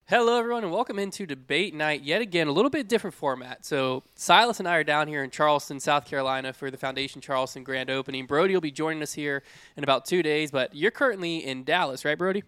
Hello, everyone, and welcome into Debate Night. Yet again, a little bit different format. So Silas and I are down here in Charleston, South Carolina for the Foundation Charleston grand opening. Brody will be joining us here in about 2 days, but you're currently in Dallas, right, Brody?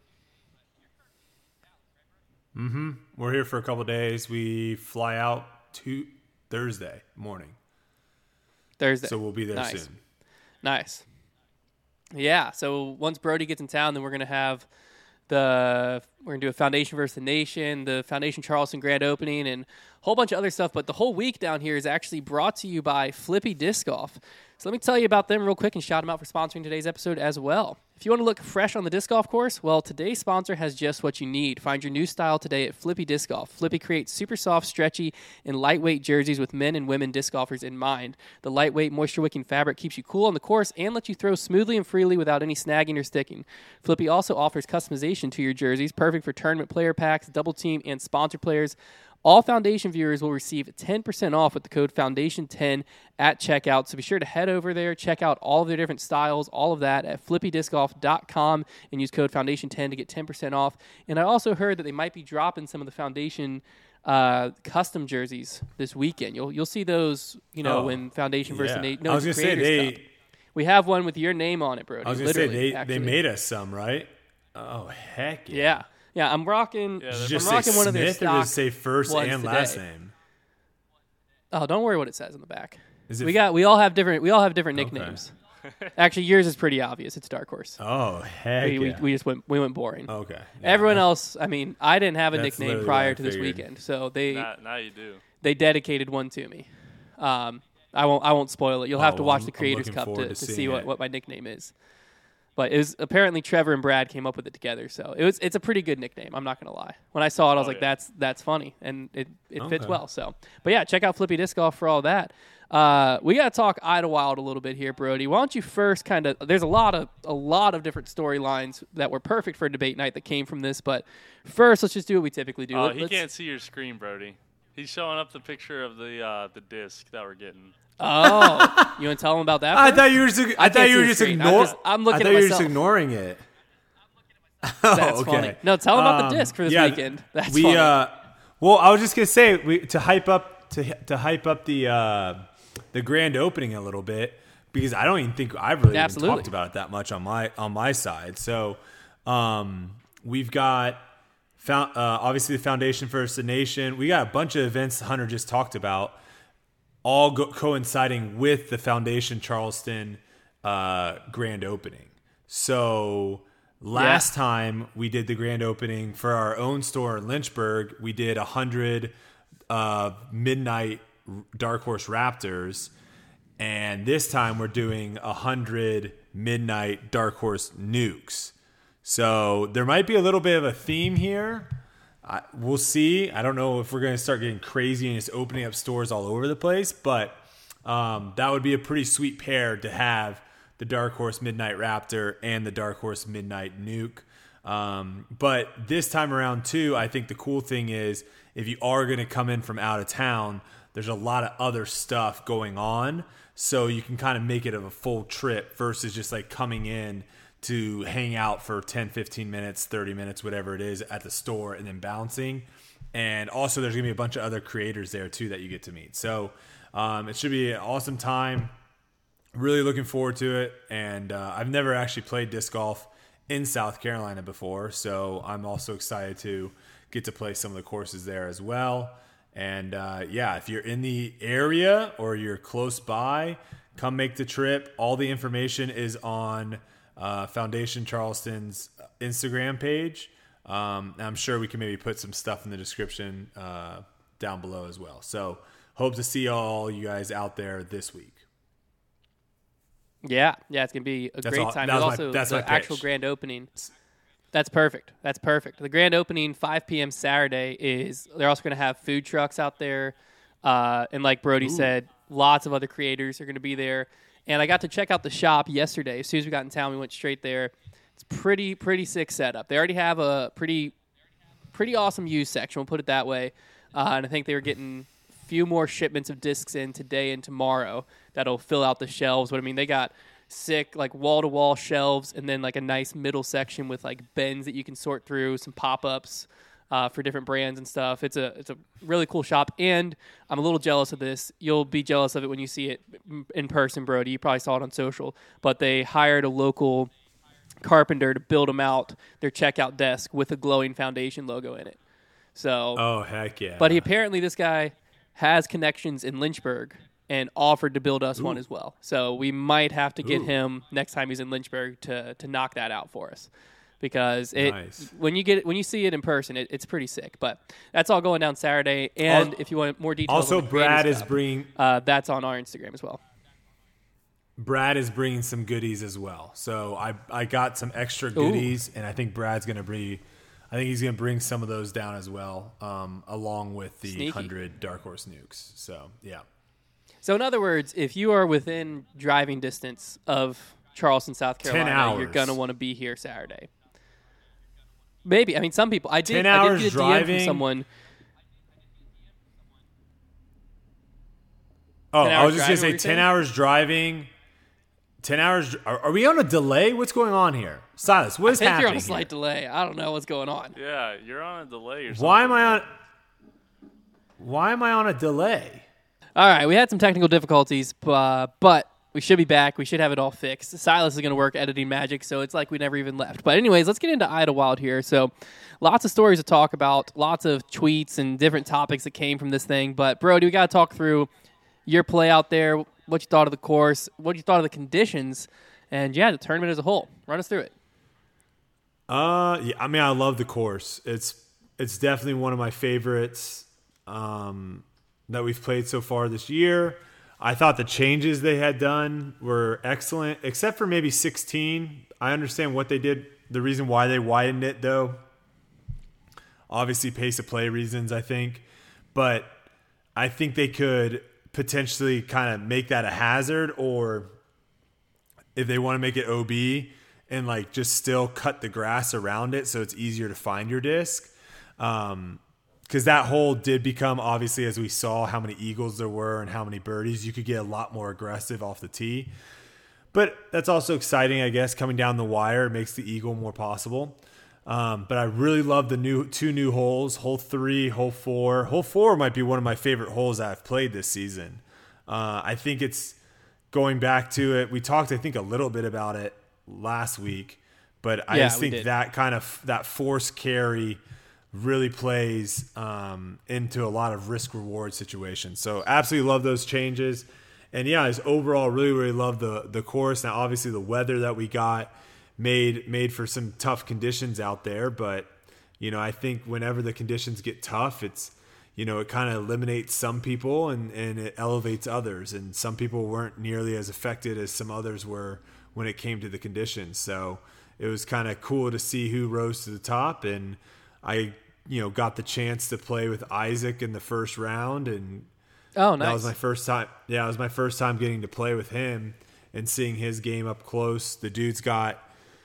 Mm-hmm. We're here for a couple of days. We fly out Thursday morning. Thursday. So we'll be there Nice. soon. Nice. Yeah, so once Brody gets in town, then we're going to have we're going to do a Foundation versus the Nation, the Foundation Charleston grand opening, and a whole bunch of other stuff. But the whole week down here is actually brought to you by Flippy Disc Golf. So let me tell you about them real quick and shout them out for sponsoring today's episode as well. If you want to look fresh on the disc golf course, well, today's sponsor has just what you need. Find your new style today at Flippy Disc Golf. Flippy creates super soft, stretchy, and lightweight jerseys with men and women disc golfers in mind. The lightweight, moisture-wicking fabric keeps you cool on the course and lets you throw smoothly and freely without any snagging or sticking. Flippy also offers customization to your jerseys, perfect for tournament player packs, double team, and sponsor players. All Foundation viewers will receive 10% off with the code Foundation10 at checkout. So be sure to head over there, check out all of their different styles, all of that at flippydiscgolf.com and use code Foundation10 to get 10% off. And I also heard that they might be dropping some of the Foundation custom jerseys this weekend. You'll see those, when Foundation versus Nate. I was going to say we have one with your name on it, Brody. I was going to say they made us some, right? Oh, heck yeah. Yeah, I'm rocking. Did you just say one of their Smith stock or does it say first and today. last name? Oh, don't worry what it says on the back. Is it We all have different nicknames. Actually, yours is pretty obvious. It's Dark Horse. Oh, heck yeah. We just went boring. Okay. Yeah, Everyone else, I didn't have a That's nickname literally prior what I to this figured. weekend, so Now you do. they dedicated one to me. I won't spoil it. You'll have to watch the I'm Creators looking Cup forward to to see seeing it. what my nickname is. But it was apparently Trevor and Brad came up with it together, so it's a pretty good nickname. I'm not gonna lie. When I saw it, I was like, yeah. That's funny, and it fits Okay. well. So, but yeah, check out Flippy Disc Golf for all that. We gotta talk Idlewild a little bit here, Brody. Why don't you first there's a lot of different storylines that were perfect for a debate night that came from this, but first let's just do what we typically do. He can't see your screen, Brody. He's showing up the picture of the disc that we're getting. Oh, you want to tell them about that? I first? thought you were just, I can't see your screen. I'm looking at you were myself. just ignoring it. That's okay. funny. No, tell them about the disc for this weekend. That's funny. Well, I was just gonna say to hype up the grand opening a little bit because I don't even think I've really even Absolutely. talked about it that much on my side. So we've got obviously the Foundation versus the Nation. We got a bunch of events Hunter just talked about, all coinciding with the Foundation Charleston grand opening. So last time we did the grand opening for our own store in Lynchburg, we did 100 midnight Dark Horse Raptors, and this time we're doing 100 midnight Dark Horse Nukes. So there might be a little bit of a theme here. We'll see. I don't know if we're going to start getting crazy and just opening up stores all over the place, but that would be a pretty sweet pair to have the Dark Horse Midnight Raptor and the Dark Horse Midnight Nuke. But this time around, too, I think the cool thing is if you are going to come in from out of town, there's a lot of other stuff going on, so you can kind of make it of a full trip versus just like coming in to hang out for 10, 15 minutes, 30 minutes, whatever it is at the store and then bouncing. And also there's going to be a bunch of other creators there too that you get to meet. So it should be an awesome time. Really looking forward to it. And I've never actually played disc golf in South Carolina before, so I'm also excited to get to play some of the courses there as well. And if you're in the area or you're close by, come make the trip. All the information is on Foundation Charleston's Instagram page. I'm sure we can maybe put some stuff in the description down below as well. So hope to see all you guys out there this week. Yeah, it's gonna be a great time. That's the my actual pitch. grand opening. That's perfect. The grand opening, 5 p.m. Saturday, they're also going to have food trucks out there. And like Brody said, lots of other creators are going to be there. And I got to check out the shop yesterday. As soon as we got in town, we went straight there. It's pretty sick setup. They already have a pretty awesome used section, we'll put it that way. And I think they were getting a few more shipments of discs in today and tomorrow that'll fill out the shelves. But they got sick like wall-to-wall shelves and then like a nice middle section with like bins that you can sort through, some pop-ups. for different brands and stuff. It's a really cool shop, and I'm a little jealous of this. You'll be jealous of it when you see it in person, Brody. You probably saw it on social, but they hired a local carpenter to build them out their checkout desk with a glowing foundation logo in it. So, oh heck yeah! But this guy has connections in Lynchburg and offered to build us one as well. So we might have to get him next time he's in Lynchburg to knock that out for us, because when you see it in person, it's pretty sick. But that's all going down Saturday. And if you want more details, also on the Brad is stuff, bringing that's on our Instagram as well. Brad is bringing some goodies as well. So I got some extra goodies, and I think Brad's going to bring. I think he's going to bring some of those down as well, along with the Sneaky. 100 Dark Horse Nukes. So, yeah. So, in other words, if you are within driving distance of Charleston, South Carolina, 10 hours. you're going to want to be here Saturday. Maybe. I mean, some people. I did 10 hours get a DM driving. from someone. Oh, I was just going to say 10 hours driving. 10 hours. Are we on a delay? What's going on here? Silas, what is I think happening you're on a slight delay. I don't know what's going on. Yeah, you're on a delay or something. Why am I on a delay? All right, we had some technical difficulties, but we should be back. We should have it all fixed. Silas is going to work editing magic, so it's like we never even left. But anyways, let's get into Idlewild here. So lots of stories to talk about, lots of tweets and different topics that came from this thing. But, Brody, we got to talk through your play out there, what you thought of the course, what you thought of the conditions, and, the tournament as a whole. Run us through it. Yeah, I mean, I love the course. It's definitely one of my favorites that we've played so far this year. I thought the changes they had done were excellent, except for maybe 16. I understand what they did. The reason why they widened it, though, obviously pace of play reasons, I think. But I think they could potentially kind of make that a hazard, or if they want to make it OB and like just still cut the grass around it so it's easier to find your disc. Because that hole did become, obviously, as we saw how many eagles there were and how many birdies, you could get a lot more aggressive off the tee. But that's also exciting, I guess, coming down the wire. It makes the eagle more possible. But I really love the two new holes, hole 3, hole 4. Hole 4 might be one of my favorite holes I've played this season. I think it's going back to it. We talked, I think, a little bit about it last week, but I just think that force carry really plays into a lot of risk reward situations. So absolutely love those changes. And I just overall really, really love the course. Now, obviously the weather that we got made for some tough conditions out there, but I think whenever the conditions get tough, it's it kind of eliminates some people and it elevates others, and some people weren't nearly as affected as some others were when it came to the conditions. So it was kind of cool to see who rose to the top, and I got the chance to play with Isaac in the first round, and oh, nice. That was my first time. Yeah, it was my first time getting to play with him and seeing his game up close. The dude's got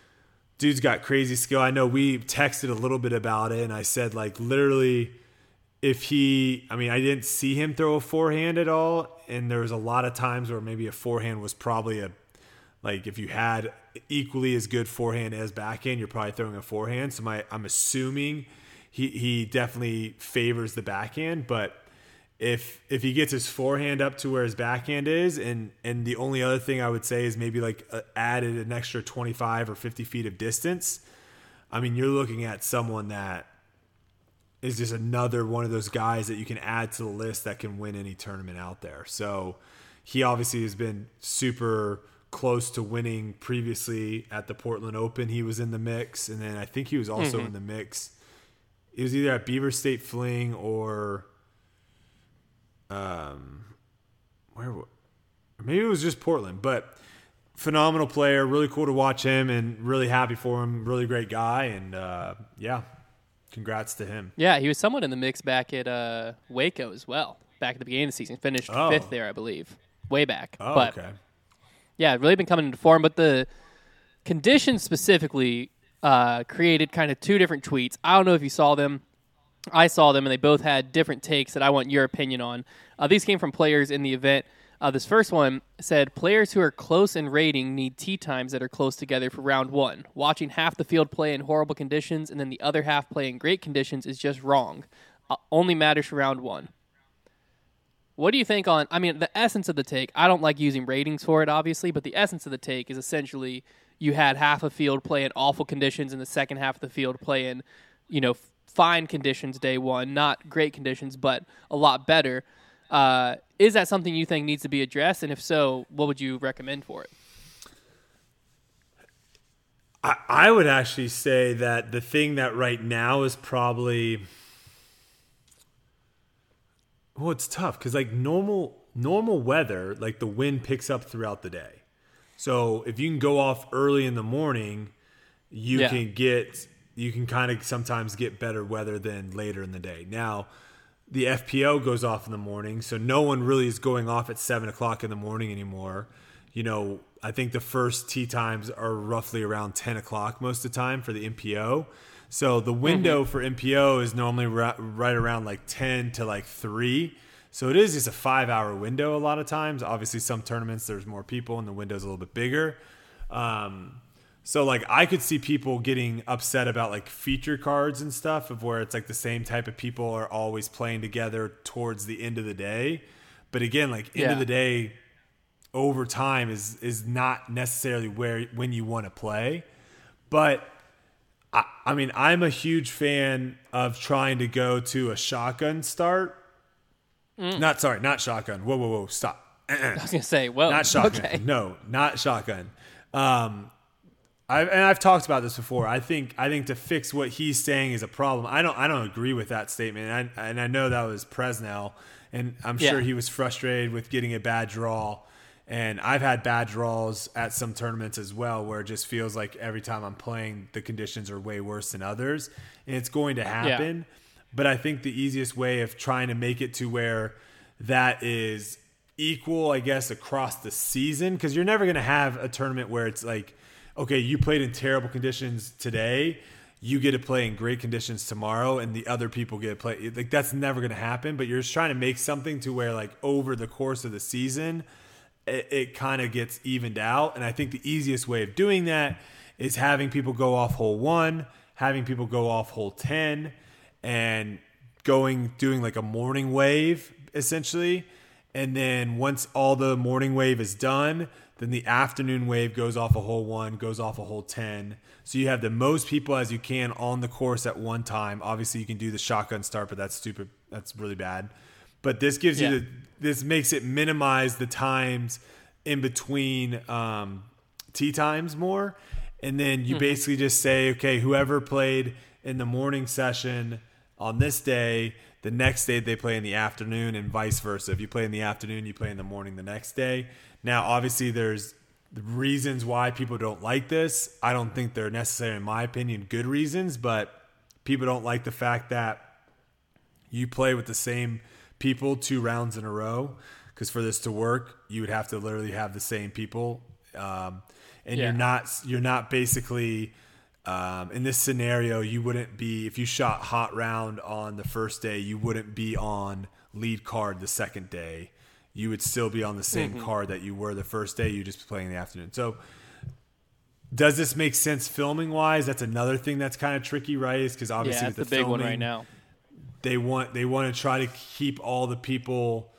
crazy skill. I know we texted a little bit about it, and I said, like, literally, I didn't see him throw a forehand at all, and there was a lot of times where maybe a forehand was probably if you had equally as good forehand as backhand, you're probably throwing a forehand. So I'm assuming he definitely favors the backhand, but if he gets his forehand up to where his backhand is, and the only other thing I would say is maybe added an extra 25 or 50 feet of distance, I mean, you're looking at someone that is just another one of those guys that you can add to the list that can win any tournament out there. So he obviously has been super close to winning previously at the Portland Open. He was in the mix, and then I think he was also in the mix. It was either at Beaver State Fling or maybe it was just Portland, but phenomenal player, really cool to watch him, and really happy for him. Really great guy, and congrats to him. Yeah, he was somewhat in the mix back at Waco as well, back at the beginning of the season. Finished 5th there, I believe, way back. Okay. Yeah, really been coming into form, but the conditions specifically created kind of two different tweets. I don't know if you saw them. I saw them, and they both had different takes that I want your opinion on. These came from players in the event. This first one said players who are close in rating need tee times that are close together for round one. Watching half the field play in horrible conditions and then the other half play in great conditions is just wrong. Only matters for round one. What do you think on, I mean, the essence of the take, I don't like using ratings for it, obviously, but the essence of the take is essentially you had half a field play in awful conditions and the second half of the field play in, fine conditions day one, not great conditions, but a lot better. Is that something you think needs to be addressed? And if so, what would you recommend for it? I would actually say that the thing that right now is probably, well, it's tough because like normal weather, like the wind picks up throughout the day. So if you can go off early in the morning, you can kind of sometimes get better weather than later in the day. Now, the FPO goes off in the morning, so no one really is going off at 7 o'clock in the morning anymore. I think the first tee times are roughly around 10 o'clock most of the time for the MPO. So the window for MPO is normally right around like 10 to like 3. So it is just a 5-hour window a lot of times. Obviously, some tournaments there's more people and the window's a little bit bigger. So like I could see people getting upset about like feature cards and stuff of where it's like the same type of people are always playing together towards the end of the day. But again, like end of the day over time is not necessarily when you want to play. But I mean, I'm a huge fan of trying to go to a shotgun start. Not shotgun. Whoa, stop. I was going to say, well, not shotgun. Okay. No, not shotgun. I've talked about this before. I think to fix what he's saying is a problem. I don't agree with that statement. And I know that was Presnell, and I'm sure he was frustrated with getting a bad draw. And I've had bad draws at some tournaments as well, where it just feels like every time I'm playing, the conditions are way worse than others, and it's going to happen. Yeah. But I think the easiest way of trying to make it to where that is equal, I guess, across the season, because you're never going to have a tournament where it's like, okay, you played in terrible conditions today, you get to play in great conditions tomorrow, and the other people get to play. Like, that's never going to happen, but you're just trying to make something to where, like, over the course of the season, it kind of gets evened out. And I think the easiest way of doing that is having people go off hole 1, having people go off hole 10, and doing like a morning wave, essentially. And then once all the morning wave is done, then the afternoon wave goes off a hole 1, goes off a hole 10. So you have the most people as you can on the course at one time. Obviously, you can do the shotgun start, but that's stupid. That's really bad. But this gives you this makes it minimize the times in between tee times more. And then you basically just say, okay, whoever played in the morning session on this day, the next day they play in the afternoon, and vice versa. If you play in the afternoon, you play in the morning the next day. Now, obviously, there's reasons why people don't like this. I don't think they're necessarily, in my opinion, good reasons, but people don't like the fact that you play with the same people 2 rounds in a row, because for this to work, you would have to literally have the same people. And you're not basically in this scenario, you wouldn't be, if you shot hot round on the first day, you wouldn't be on lead card the second day. You would still be on the same card that you were the first day. You just playing in the afternoon. So does this make sense filming wise? That's another thing that's kind of tricky, right? Is because obviously with the big filming, one right now. They want to try to keep all the people,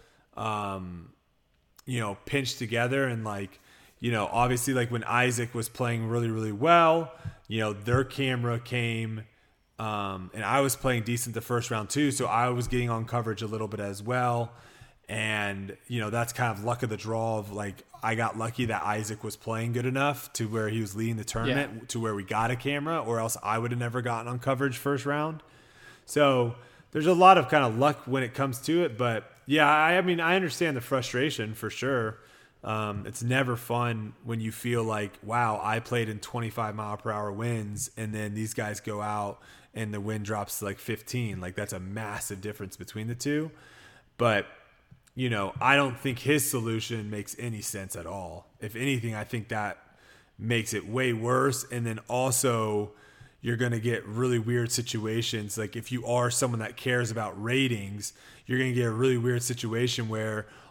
pinched together. And like, obviously like when Isaac was playing really, really well, their camera came, and I was playing decent the first round too. So I was getting on coverage a little bit as well. And, that's kind of luck of the draw of like, I got lucky that Isaac was playing good enough to where he was leading the tournament to where we got a camera, or else I would have never gotten on coverage first round. So there's a lot of kind of luck when it comes to it. But yeah, I mean, I understand the frustration for sure. It's never fun when you feel like, wow, I played in 25 mile per hour winds, and then these guys go out and the wind drops to like 15. Like, that's a massive difference between the two. But, I don't think his solution makes any sense at all. If anything, I think that makes it way worse. And then also, you're going to get really weird situations. Like, if you are someone that cares about ratings, you're going to get a really weird situation where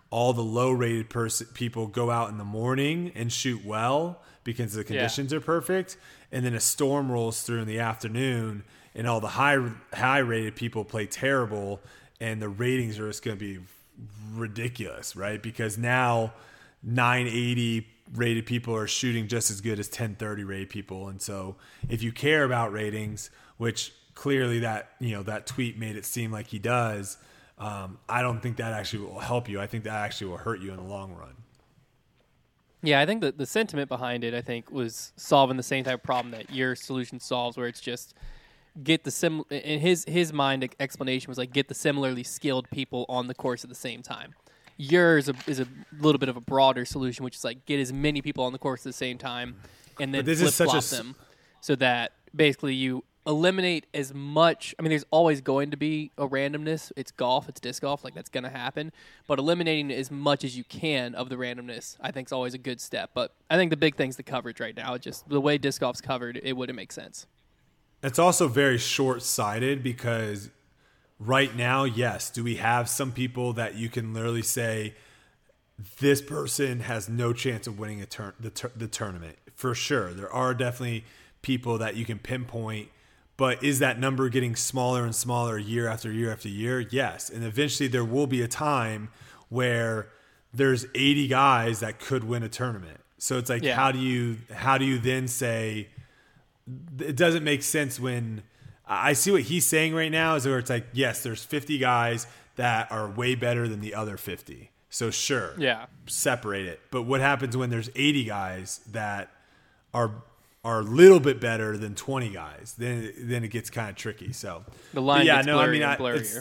all the low rated people go out in the morning and shoot well because the conditions are perfect, and then a storm rolls through in the afternoon and all the high rated people play terrible, and the ratings are just going to be ridiculous, right? Because now 980 rated people are shooting just as good as 1030 rated people. And so if you care about ratings, which clearly that tweet made it seem like he does, I don't think that actually will help you. I think that actually will hurt you in the long run. Yeah, I think that the sentiment behind it, I think, was solving the same type of problem that your solution solves, where it's just get the in his mind explanation was like get the similarly skilled people on the course at the same time. Yours is a little bit of a broader solution, which is like get as many people on the course at the same time and then flip-flop them so that basically you eliminate as much. I mean, there's always going to be a randomness. It's golf. It's disc golf. Like, that's going to happen. But eliminating as much as you can of the randomness, I think, is always a good step. But I think the big thing's the coverage right now. It's just the way disc golf's covered, it wouldn't make sense. It's also very short-sighted because right now, yes, do we have some people that you can literally say this person has no chance of winning the tournament? For sure. There are definitely people that you can pinpoint, but is that number getting smaller and smaller year after year after year? Yes. And eventually there will be a time where there's 80 guys that could win a tournament. So it's like, how do you then say it doesn't make sense when I see what he's saying right now is where it's like, yes, there's 50 guys that are way better than the other 50. So sure, separate it. But what happens when there's 80 guys that are a little bit better than 20 guys? Then it gets kind of tricky. So the line gets blurrier.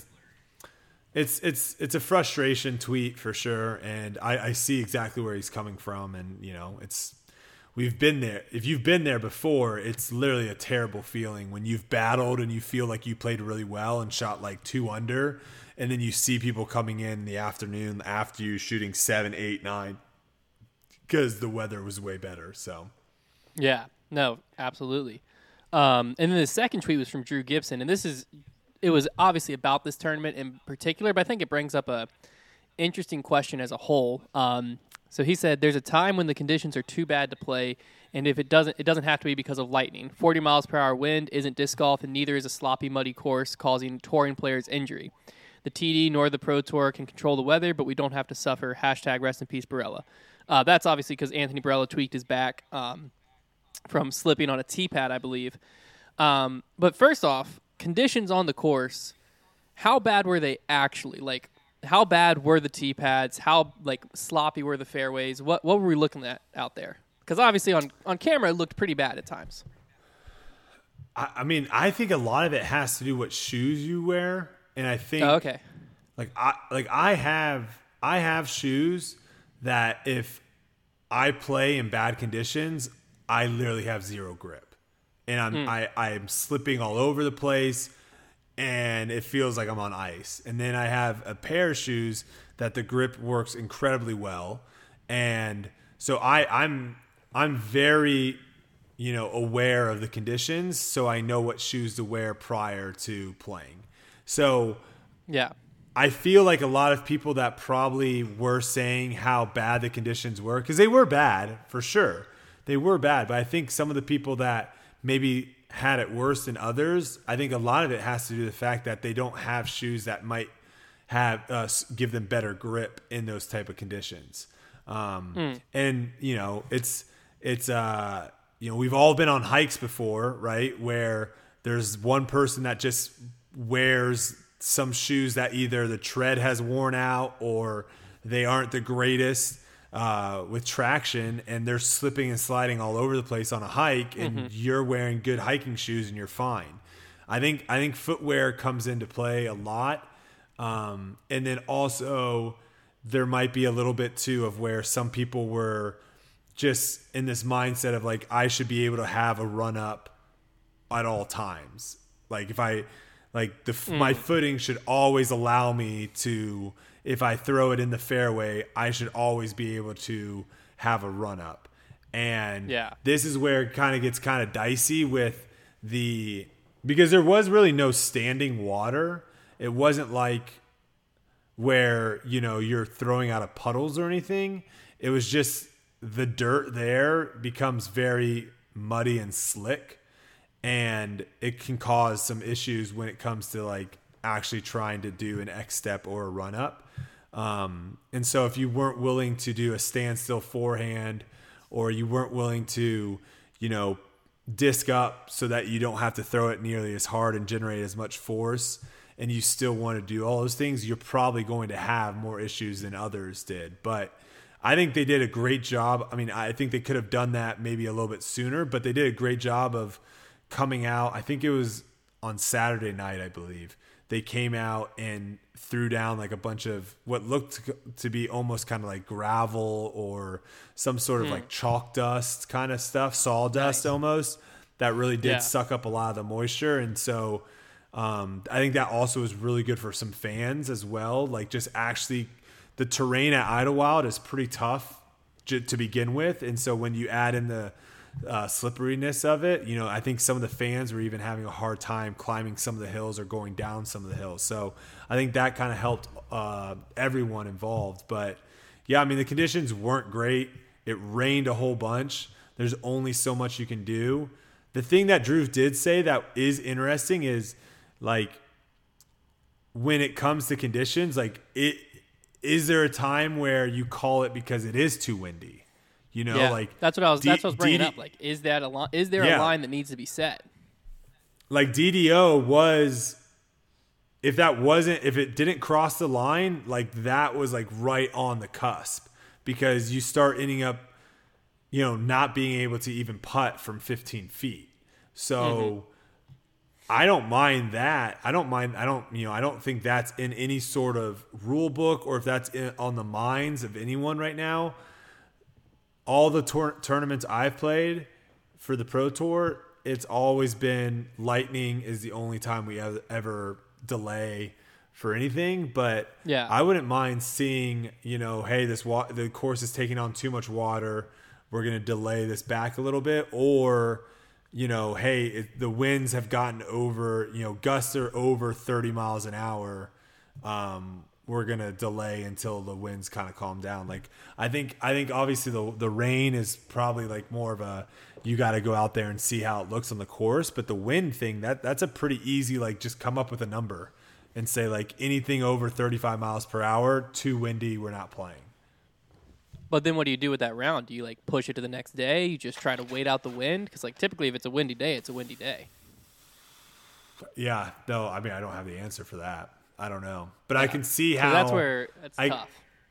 It's a frustration tweet for sure, and I see exactly where he's coming from, and we've been there. If you've been there before, it's literally a terrible feeling when you've battled and you feel like you played really well and shot like 2 under, and then you see people coming in the afternoon after you shooting 7, 8, 9 because the weather was way better. So yeah, no, absolutely. And then the second tweet was from Drew Gibson, and it was obviously about this tournament in particular, but I think it brings up a interesting question as a whole. So he said, there's a time when the conditions are too bad to play, and if it doesn't have to be because of lightning. 40 miles per hour wind isn't disc golf, and neither is a sloppy, muddy course causing touring players injury. The TD nor the Pro Tour can control the weather, but we don't have to suffer. # rest in peace, Barella. That's obviously because Anthony Barella tweaked his back from slipping on a tee pad, I believe. But first off, conditions on the course, how bad were they actually? Like, how bad were the tee pads? How sloppy were the fairways? What were we looking at out there? Because obviously on camera it looked pretty bad at times. I mean, I think a lot of it has to do what shoes you wear, and I think I have shoes that if I play in bad conditions, I literally have zero grip, and I'm slipping all over the place. And it feels like I'm on ice. And then I have a pair of shoes that the grip works incredibly well. And so I'm very, aware of the conditions, so I know what shoes to wear prior to playing. So yeah, I feel like a lot of people that probably were saying how bad the conditions were, because they were bad for sure. They were bad, but I think some of the people that maybe had it worse than others, I think a lot of it has to do with the fact that they don't have shoes that might have give them better grip in those type of conditions. And it's we've all been on hikes before, right? Where there's one person that just wears some shoes that either the tread has worn out or they aren't the greatest with traction, and they're slipping and sliding all over the place on a hike, and you're wearing good hiking shoes and you're fine. I think footwear comes into play a lot. And then also there might be a little bit too of where some people were just in this mindset of like, I should be able to have a run up at all times. Like if my footing should always allow me to, if I throw it in the fairway, I should always be able to have a run up. And this is where it kind of gets kind of dicey with because there was really no standing water. It wasn't like where, you're throwing out of puddles or anything. It was just the dirt there becomes very muddy and slick, and it can cause some issues when it comes to like actually trying to do an X step or a run up. And so if you weren't willing to do a standstill forehand, or you weren't willing to, disc up so that you don't have to throw it nearly as hard and generate as much force, and you still want to do all those things, you're probably going to have more issues than others did. But I think they did a great job. I mean, I think they could have done that maybe a little bit sooner, but they did a great job of coming out. I think it was on Saturday night, I believe. They came out and threw down like a bunch of what looked to be almost kind of like gravel or some sort of like chalk dust kind of stuff, sawdust almost, that really did suck up a lot of the moisture. And so I think that also is really good for some fans as well. Like just actually the terrain at Idlewild is pretty tough to begin with. And so when you add in the slipperiness of it, I think some of the fans were even having a hard time climbing some of the hills or going down some of the hills. So I think that kind of helped everyone involved. But yeah, I mean, the conditions weren't great. It rained a whole bunch. There's only so much you can do. The thing that Drew did say that is interesting is like when it comes to conditions, like is there a time where you call it because it is too windy? Like that's what I was bringing up. Like, is there a line that needs to be set? Like DDO was, if it didn't cross the line, like that was like right on the cusp, because you start ending up, not being able to even putt from 15 feet. So I don't mind that. I don't think that's in any sort of rule book, or if that's on the minds of anyone right now. All the tournaments I've played for the Pro Tour, it's always been lightning is the only time we ever delay for anything. But I wouldn't mind seeing, hey, the course is taking on too much water. We're going to delay this back a little bit. Or, hey, the winds have gotten over, gusts are over 30 miles an hour. We're going to delay until the winds kind of calm down. Like, I think obviously the rain is probably like more of a, you got to go out there and see how it looks on the course. But the wind thing, that's a pretty easy, like just come up with a number and say like anything over 35 miles per hour, too windy, we're not playing. But then what do you do with that round? Do you like push it to the next day? You just try to wait out the wind? Because like typically if it's a windy day, it's a windy day. Yeah, no, I mean, I don't have the answer for that. I don't know, but I can see how that's tough.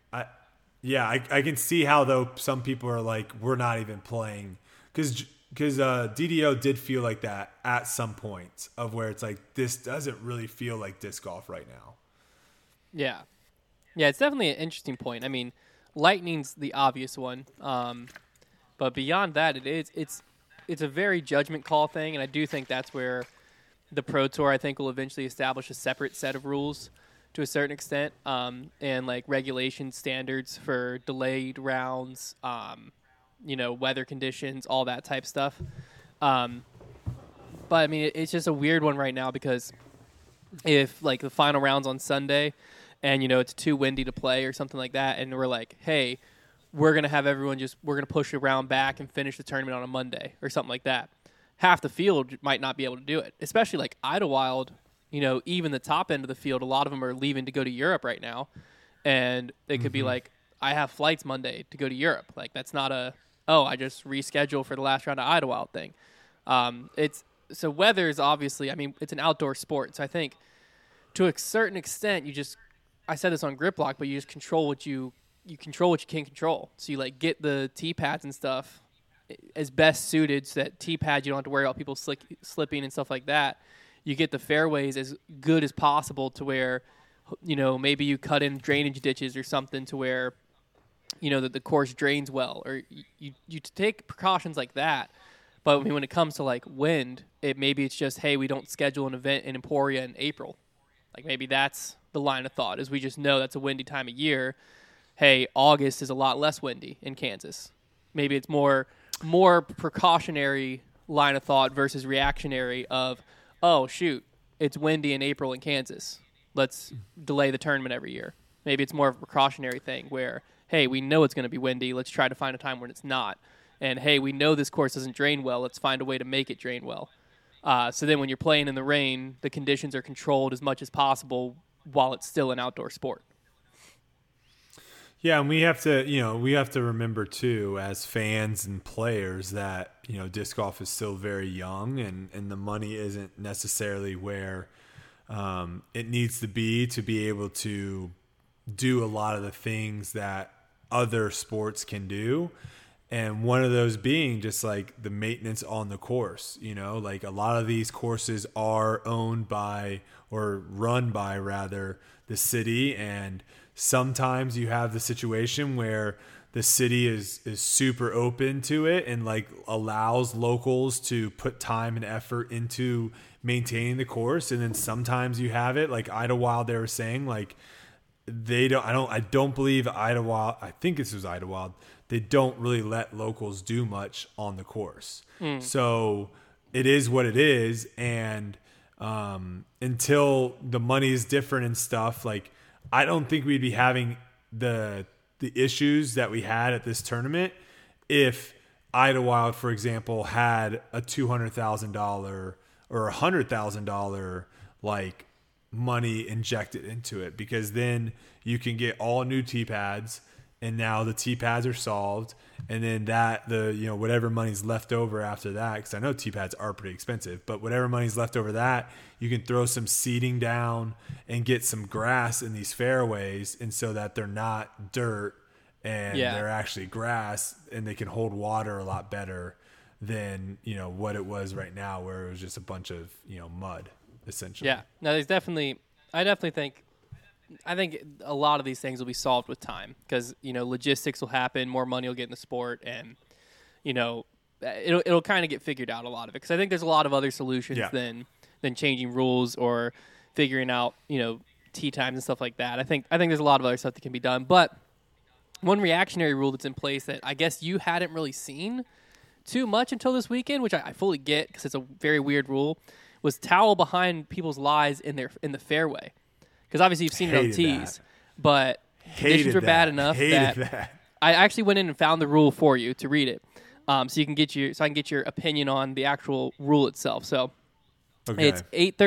I can see how though some people are like, we're not even playing because DDO did feel like that at some points of where it's like, this doesn't really feel like disc golf right now. Yeah, it's definitely an interesting point. I mean, lightning's the obvious one, but beyond that, it's a very judgment call thing, and I do think that's where the Pro Tour, I think, will eventually establish a separate set of rules to a certain extent, and like regulation standards for delayed rounds, weather conditions, all that type stuff. But I mean, it's just a weird one right now because if like the final round's on Sunday and, it's too windy to play or something like that, and we're like, hey, we're going to have everyone we're going to push the round back and finish the tournament on a Monday or something like that. Half the field might not be able to do it, especially like Idlewild, even the top end of the field, a lot of them are leaving to go to Europe right now. And it could be like, I have flights Monday to go to Europe. Like that's not I just reschedule for the last round of Idlewild thing. So weather is obviously, I mean, it's an outdoor sport. So I think to a certain extent, I said this on Grip Block, but you just control what you control what you can control. So you like get the tee pads and stuff as best suited so that tee pads, you don't have to worry about people slipping and stuff like that. You get the fairways as good as possible to where, maybe you cut in drainage ditches or something to where, that the course drains well, or you take precautions like that. But I mean, when it comes to like wind, maybe it's just, hey, we don't schedule an event in Emporia in April. Like maybe that's the line of thought, is we just know that's a windy time of year. Hey, August is a lot less windy in Kansas. Maybe it's more precautionary line of thought versus reactionary of, oh, shoot, it's windy in April in Kansas. Let's delay the tournament every year. Maybe it's more of a precautionary thing where, hey, we know it's going to be windy. Let's try to find a time when it's not. And, hey, we know this course doesn't drain well. Let's find a way to make it drain well. So then when you're playing in the rain, the conditions are controlled as much as possible while it's still an outdoor sport. Yeah, and we have to remember too, as fans and players, that disc golf is still very young, and the money isn't necessarily where it needs to be able to do a lot of the things that other sports can do. And one of those being just like the maintenance on the course. Like a lot of these courses are owned by, or run by rather, the city, and sometimes you have the situation where the city is super open to it and like allows locals to put time and effort into maintaining the course. And then sometimes you have it like Idlewild, they were saying like I don't believe Idlewild, I think this was Idlewild, they don't really let locals do much on the course. So it is what it is. And until the money is different and stuff, like I don't think we'd be having the issues that we had at this tournament if Idlewild, for example, had a $200,000 or $100,000 like money injected into it, because then you can get all new tee pads, and now the tee pads are solved, and then whatever money's left over after that, because I know tee pads are pretty expensive, but whatever money's left over that, you can throw some seeding down and get some grass in these fairways, and so that they're not dirt and they're actually grass, and they can hold water a lot better than what it was right now, where it was just a bunch of mud essentially. Yeah, no, I definitely think a lot of these things will be solved with time, because logistics will happen, more money will get in the sport, and it'll kind of get figured out, a lot of it, because I think there's a lot of other solutions than changing rules or figuring out tee times and stuff like that. I think there's a lot of other stuff that can be done. But one reactionary rule that's in place that I guess you hadn't really seen too much until this weekend, which I fully get because it's a very weird rule, was towel behind people's lies in the fairway. Because obviously you've seen it on tees, but conditions were bad enough that I actually went in and found the rule for you to read it, so I can get your opinion on the actual rule itself. So it's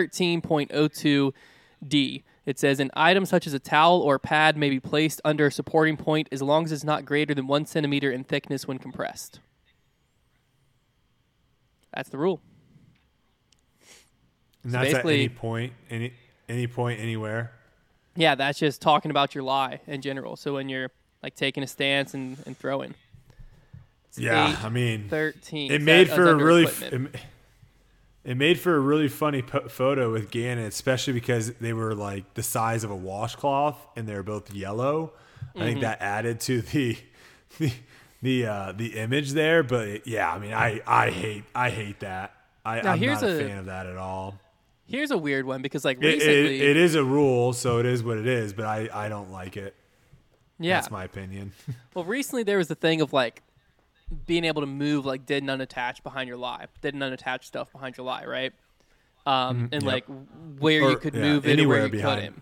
813.02D. It says an item such as a towel or pad may be placed under a supporting point as long as it's not greater than 1 centimeter in thickness when compressed. That's the rule. And that's at any point, anywhere. Yeah, that's just talking about your lie in general. So when you're like taking a stance and throwing. I mean, 13. It made for a really funny photo with Gannon, especially because they were like the size of a washcloth and they were both yellow. I think that added to the image there. But yeah, I mean, I hate that. I'm not a fan of that at all. Here's a weird one, because like recently it is a rule, so it is what it is, but I don't like it. Yeah. That's my opinion. Well, recently there was the thing of like being able to move like dead and unattached behind your lie, dead and unattached stuff behind your lie, right? And like where you could move it or where you couldn't.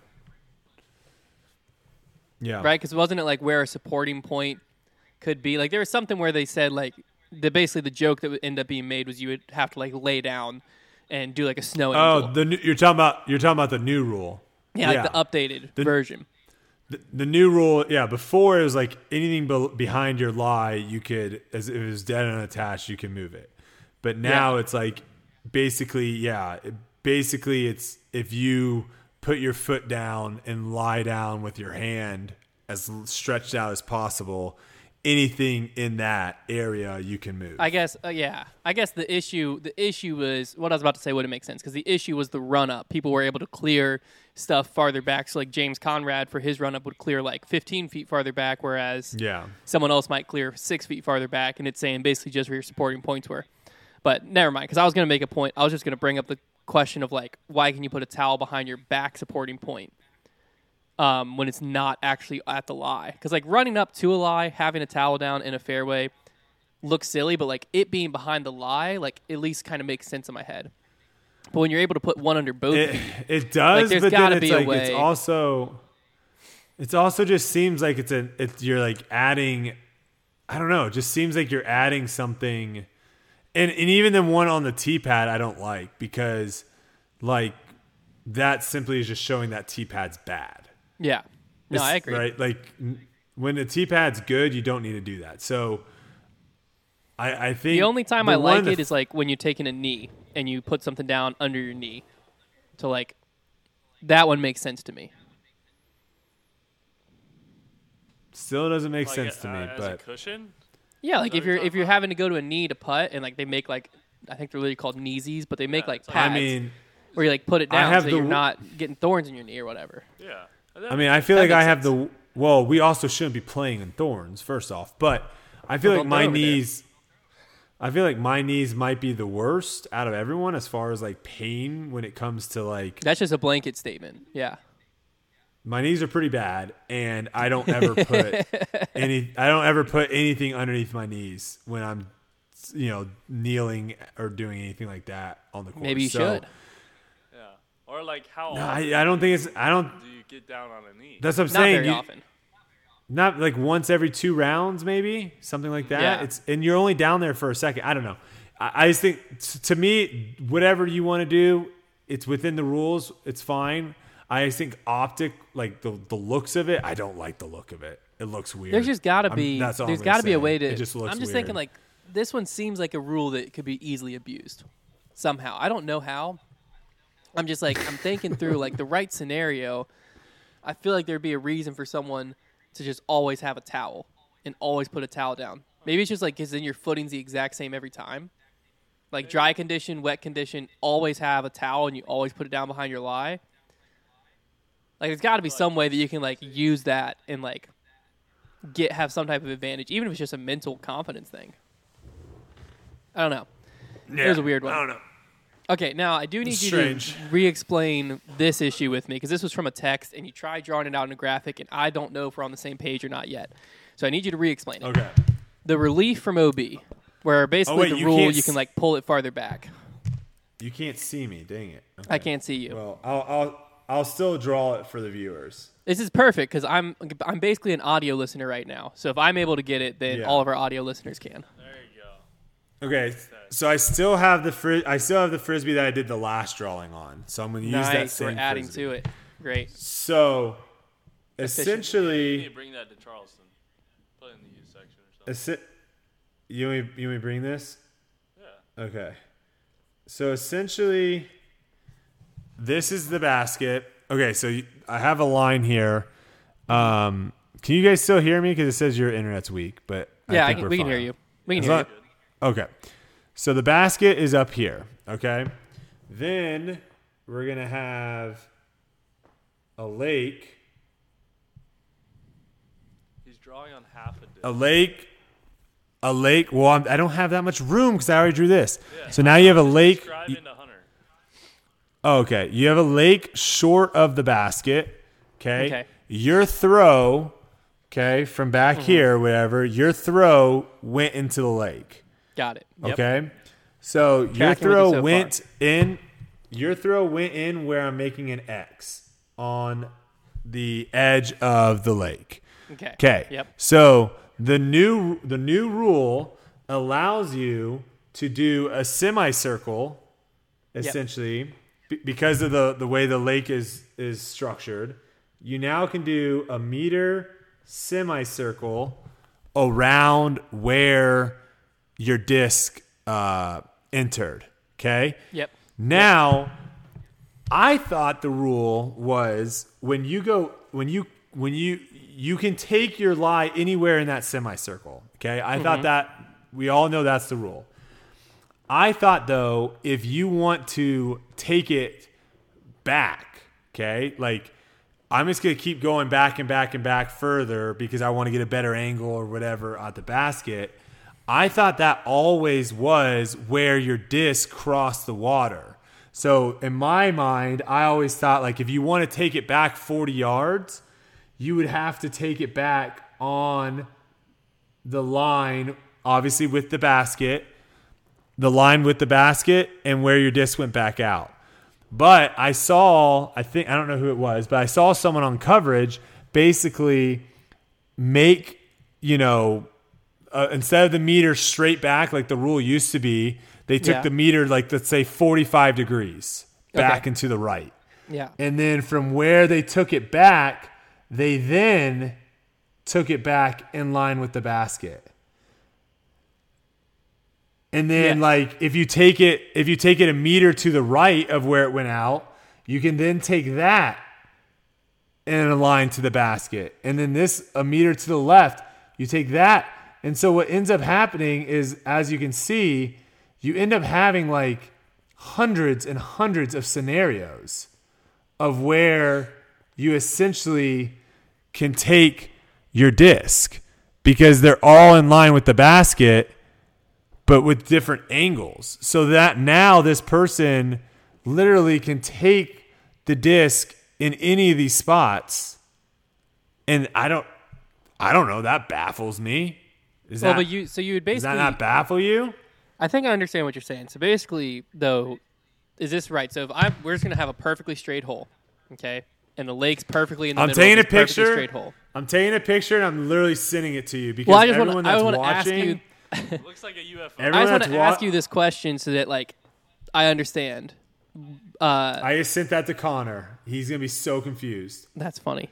Yeah. Right? Because wasn't it like where a supporting point could be? Like there was something where they said like basically the joke that would end up being made was you would have to like lay down and do like a snow angel. Oh, you're talking about the new rule. Yeah, like the updated version. The new rule, before it was like anything behind your lie, you could, as if it was dead and unattached, you can move it. But now it's like basically it's if you put your foot down and lie down with your hand as stretched out as possible, anything in that area you can move. I guess, I guess the issue was what I was about to say wouldn't make sense, because the issue was the run up. People were able to clear stuff farther back. So like James Conrad for his run up would clear like 15 feet farther back, whereas someone else might clear 6 feet farther back, and it's saying basically just where your supporting points were. But never mind, because I was going to make a point. I was just going to bring up the question of like, why can you put a towel behind your back supporting point? When it's not actually at the lie. Because like running up to a lie, having a towel down in a fairway looks silly, but like it being behind the lie, like at least kind of makes sense in my head. But when you're able to put one under both feet, it does. like, there's but got to then be it's a like way. it's also It's also just seems like you're like adding, I don't know, it just seems like you're adding something. And even the one on the T-pad I don't like because like that simply is just showing that T-pad's bad. Yeah. No, I agree. Right? Like when the T-pad's good, you don't need to do that. So I think the only time I like it is like when you're taking a knee and you put something down under your knee. So like that one makes sense to me. Still doesn't make Like sense to me, as but a cushion. Yeah, like that if what you're you're talking having to go to a knee to putt and like they make like I think they're literally called kneesies, but they make like it's like- pads I mean, where you like put it I down have so the you're w- not getting thorns in your knee or whatever. Yeah. I mean, I feel That like I makes have sense. well, we also shouldn't be playing in thorns, first off. But I feel Well, like don't my throw over there. knees I feel like my knees might be the worst out of everyone as far as like pain when it comes to like That's just a blanket statement. Yeah. my knees are pretty bad and I don't ever put anything underneath my knees when I'm kneeling or doing anything like that on the course. Maybe you So, should. Yeah. Or like how No, often I don't think it's I don't do you get down on a knee? that's what I'm Not saying. very often. Not like once every 2 rounds, maybe something like that. Yeah. And you're only down there for a second. I don't know. I just think to me, whatever you want to do, it's within the rules. It's fine. I just think like the looks of it, I don't like the look of it. It looks weird. There's just got to be That's all there's I'm got gonna to be a say. way to It just looks I'm just weird. thinking like this one seems like a rule that could be easily abused somehow. I don't know how. I'm just like I'm thinking through like the right scenario. I feel like there'd be a reason for someone to just always have a towel and always put a towel down. Maybe it's just like because then your footing's the exact same every time. Like dry condition, wet condition, always have a towel and you always put it down behind your lie. Like there's got to be some way that you can like use that and like have some type of advantage, even if it's just a mental confidence thing. I don't know. It was a weird one. I don't know. Okay, now I do need It's you strange. to re-explain this issue with me because this was from a text and you tried drawing it out in a graphic and I don't know if we're on the same page or not yet. So I need you to re-explain it. Okay. The relief from OB, where basically wait, the you rule can't you can like pull it farther back. You can't see me. Dang it. Okay. I can't see you. Well, I'll still draw it for the viewers. This is perfect because I'm basically an audio listener right now. So if I'm able to get it, then Yeah. all of our audio listeners can. There you go. Okay, so I still have the frisbee that I did the last drawing on. So I'm going to use that Nice, same we're adding frisbee. to it. Great. So You essentially, need to bring that to Charleston. Put it in the youth section or something. you want me to bring this? Yeah. Okay. So essentially, this is the basket. Okay, so I have a line here. Can you guys still hear me? Because it says your internet's weak, but Yeah, think we're we can fine. hear you. We can As hear long- you. Okay. So the basket is up here. Okay. Then we're going to have a lake. He's drawing on half a disc. A lake. Well, I don't have that much room because I already drew this. So now you have a lake. Describe into Hunter. Oh, okay. You have a lake short of the basket. Okay. Okay. Your throw, okay, from back here, whatever, your throw went into the lake. Got it. Yep. Okay. So your Tracking with you throw so went in. Your throw went in where I'm making an X on the edge of the lake. Okay. Okay. Yep. So the new rule allows you to do a semicircle, essentially, because of the way the lake is structured. You now can do a meter semicircle around where your disc entered. Okay. Yep. Now, I thought the rule was when you can take your lie anywhere in that semicircle. Okay, I thought that we all know that's the rule. I thought though, if you want to take it back, okay, like I'm just gonna keep going back and back and back further because I want to get a better angle or whatever at the basket. I thought that always was where your disc crossed the water. So in my mind, I always thought like if you want to take it back 40 yards, you would have to take it back on the line, obviously with the basket, and where your disc went back out. But I don't know who it was, but I saw someone on coverage basically make, instead of the meter straight back like the rule used to be, they took the meter, like, let's say 45 degrees back into the right. Yeah. And then from where they took it back, they then took it back in line with the basket. And then like if you take it a meter to the right of where it went out, you can then take that and align to the basket. And then a meter to the left, you take that. And so what ends up happening is, as you can see, you end up having like hundreds and hundreds of scenarios of where you essentially can take your disc because they're all in line with the basket, but with different angles. So that now this person literally can take the disc in any of these spots. And I don't know. That baffles me. But you would basically, does that not baffle you? I think I understand what you're saying. So basically, though, is this right? So if we're just gonna have a perfectly straight hole, okay, and the lake's perfectly in the middle of this perfectly straight hole. I'm taking a picture and I'm literally sending it to you because everyone that's watching. It looks like a UFO. I just want to ask you this question so that like I understand. I just sent that to Connor. He's gonna be so confused. That's funny.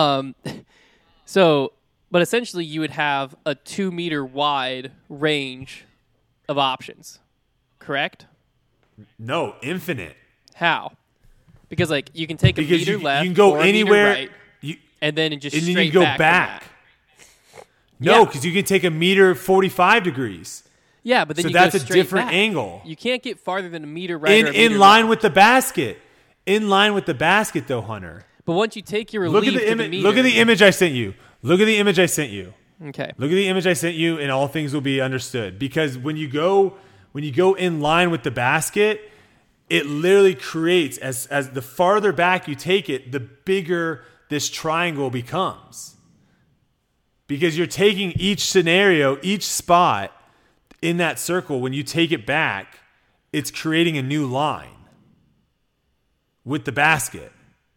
But essentially, you would have a 2 meter wide range of options, correct? No, infinite. How? Because like you can take a meter left, you can go or anywhere, a meter right, and then just and straight then you go back. No, because you can take a meter 45 degrees. Yeah, but then so you that's go a different back. angle. You can't get farther than a meter right. In line with the basket. In line with the basket, though, Hunter. But once you take your relief to the meter, look at the image I sent you. Look at the image I sent you. Okay. Look at the image I sent you, and all things will be understood. Because when you go in line with the basket, it literally creates as the farther back you take it, the bigger this triangle becomes. Because you're taking each scenario, each spot in that circle, when you take it back, it's creating a new line with the basket.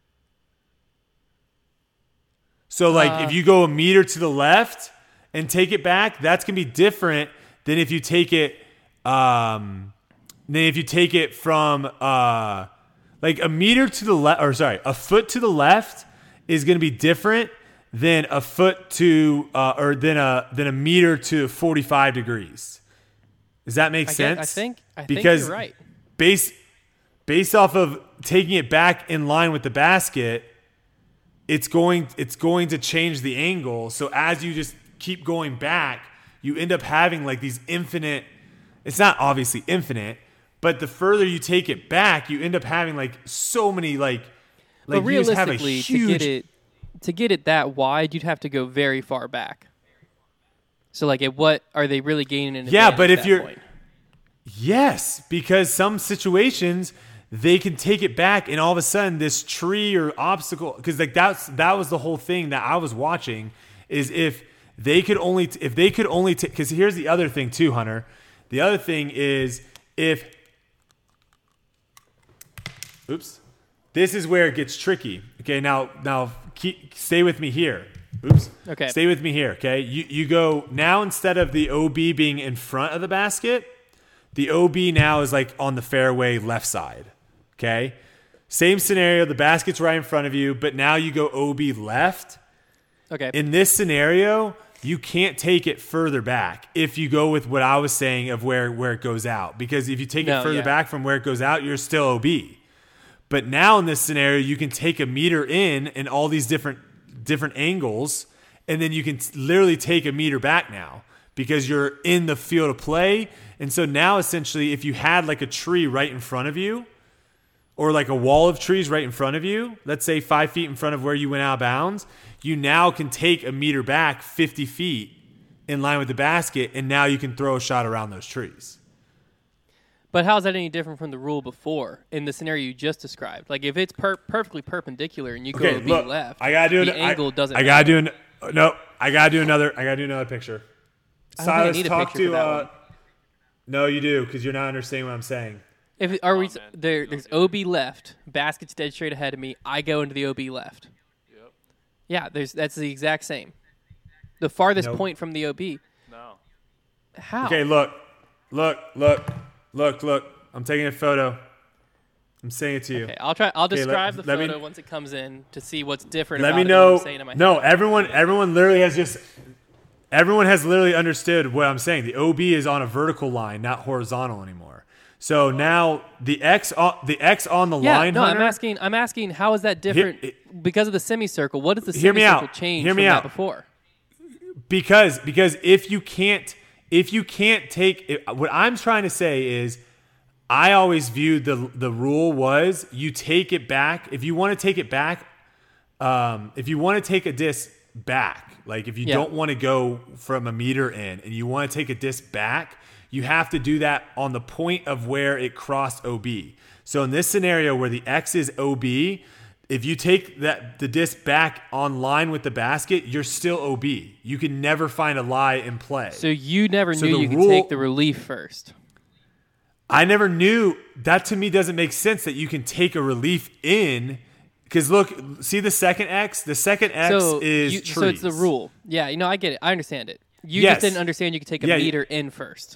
So like if you go a meter to the left and take it back, that's going to be different than if you take it from like a meter to the left, or sorry, a foot to the left is going to be different than a foot to than a meter to 45 degrees. Does that make sense? I think you're right. Based off of taking it back in line with the basket, it's going to change the angle. So as you just keep going back, you end up having like these infinite. It's not obviously infinite, but the further you take it back, you end up having like so many like but you just have a realistically, huge. to get it that wide, you'd have to go very far back. So like, at what are they really gaining an advantage but at if that you're point? Yes, because some situations they can take it back, and all of a sudden this tree or obstacle, because like that was the whole thing that I was watching, is if they could only because here's the other thing too, Hunter. The other thing is this is where it gets tricky. Okay, now stay with me here. Okay. Stay with me here. Okay, you go now, instead of the OB being in front of the basket, the OB now is like on the fairway left side. Okay, same scenario. The basket's right in front of you, but now you go OB left. Okay. In this scenario, you can't take it further back if you go with what I was saying of where it goes out. Because if you take it further back from where it goes out, you're still OB. But now in this scenario, you can take a meter in all these different angles, and then you can literally take a meter back now because you're in the field of play. And so now essentially, if you had like a tree right in front of you, or like a wall of trees right in front of you, let's say 5 feet in front of where you went out of bounds, you now can take a meter back 50 feet in line with the basket, and now you can throw a shot around those trees. But how is that any different from the rule before in the scenario you just described? Like if it's perfectly perpendicular and you go look, left, I gotta do the angle doesn't. I gotta do another picture. I don't think I need a picture for that one. No, you do, because you're not understanding what I'm saying. There's OB left, basket's dead straight ahead of me. I go into the OB left. Yep. Yeah, that's the exact same. The farthest Nope. point from the OB. No. How? Okay, look. I'm taking a photo. I'm saying it to you. Okay, I'll try. I'll describe the let me- photo once it comes in to see what's different. Let about me it than know. I'm saying in my No, head. everyone literally has just. Everyone has literally understood what I'm saying. The OB is on a vertical line, not horizontal anymore. So now the X on the Yeah, line. no, Hunter, I'm asking how is that different because of the semicircle? What does the Hear me semicircle out. change Hear from me that out. before? because if you can't take it, what I'm trying to say is I always viewed the rule was you take it back if you want to take it back. If you want to take a disc back, like if you don't want to go from a meter in and you want to take a disc back, you have to do that on the point of where it crossed OB. So in this scenario where the X is OB, if you take the disc back on line with the basket, you're still OB. You can never find a lie in play. So you never So knew the you could rule- take the relief first. I never knew that. To me doesn't make sense that you can take a relief in. Because look, see the second X? The second X is trees. So it's the rule. Yeah, I get it. I understand it. You Yes. just didn't understand you could take a Yeah, meter in first.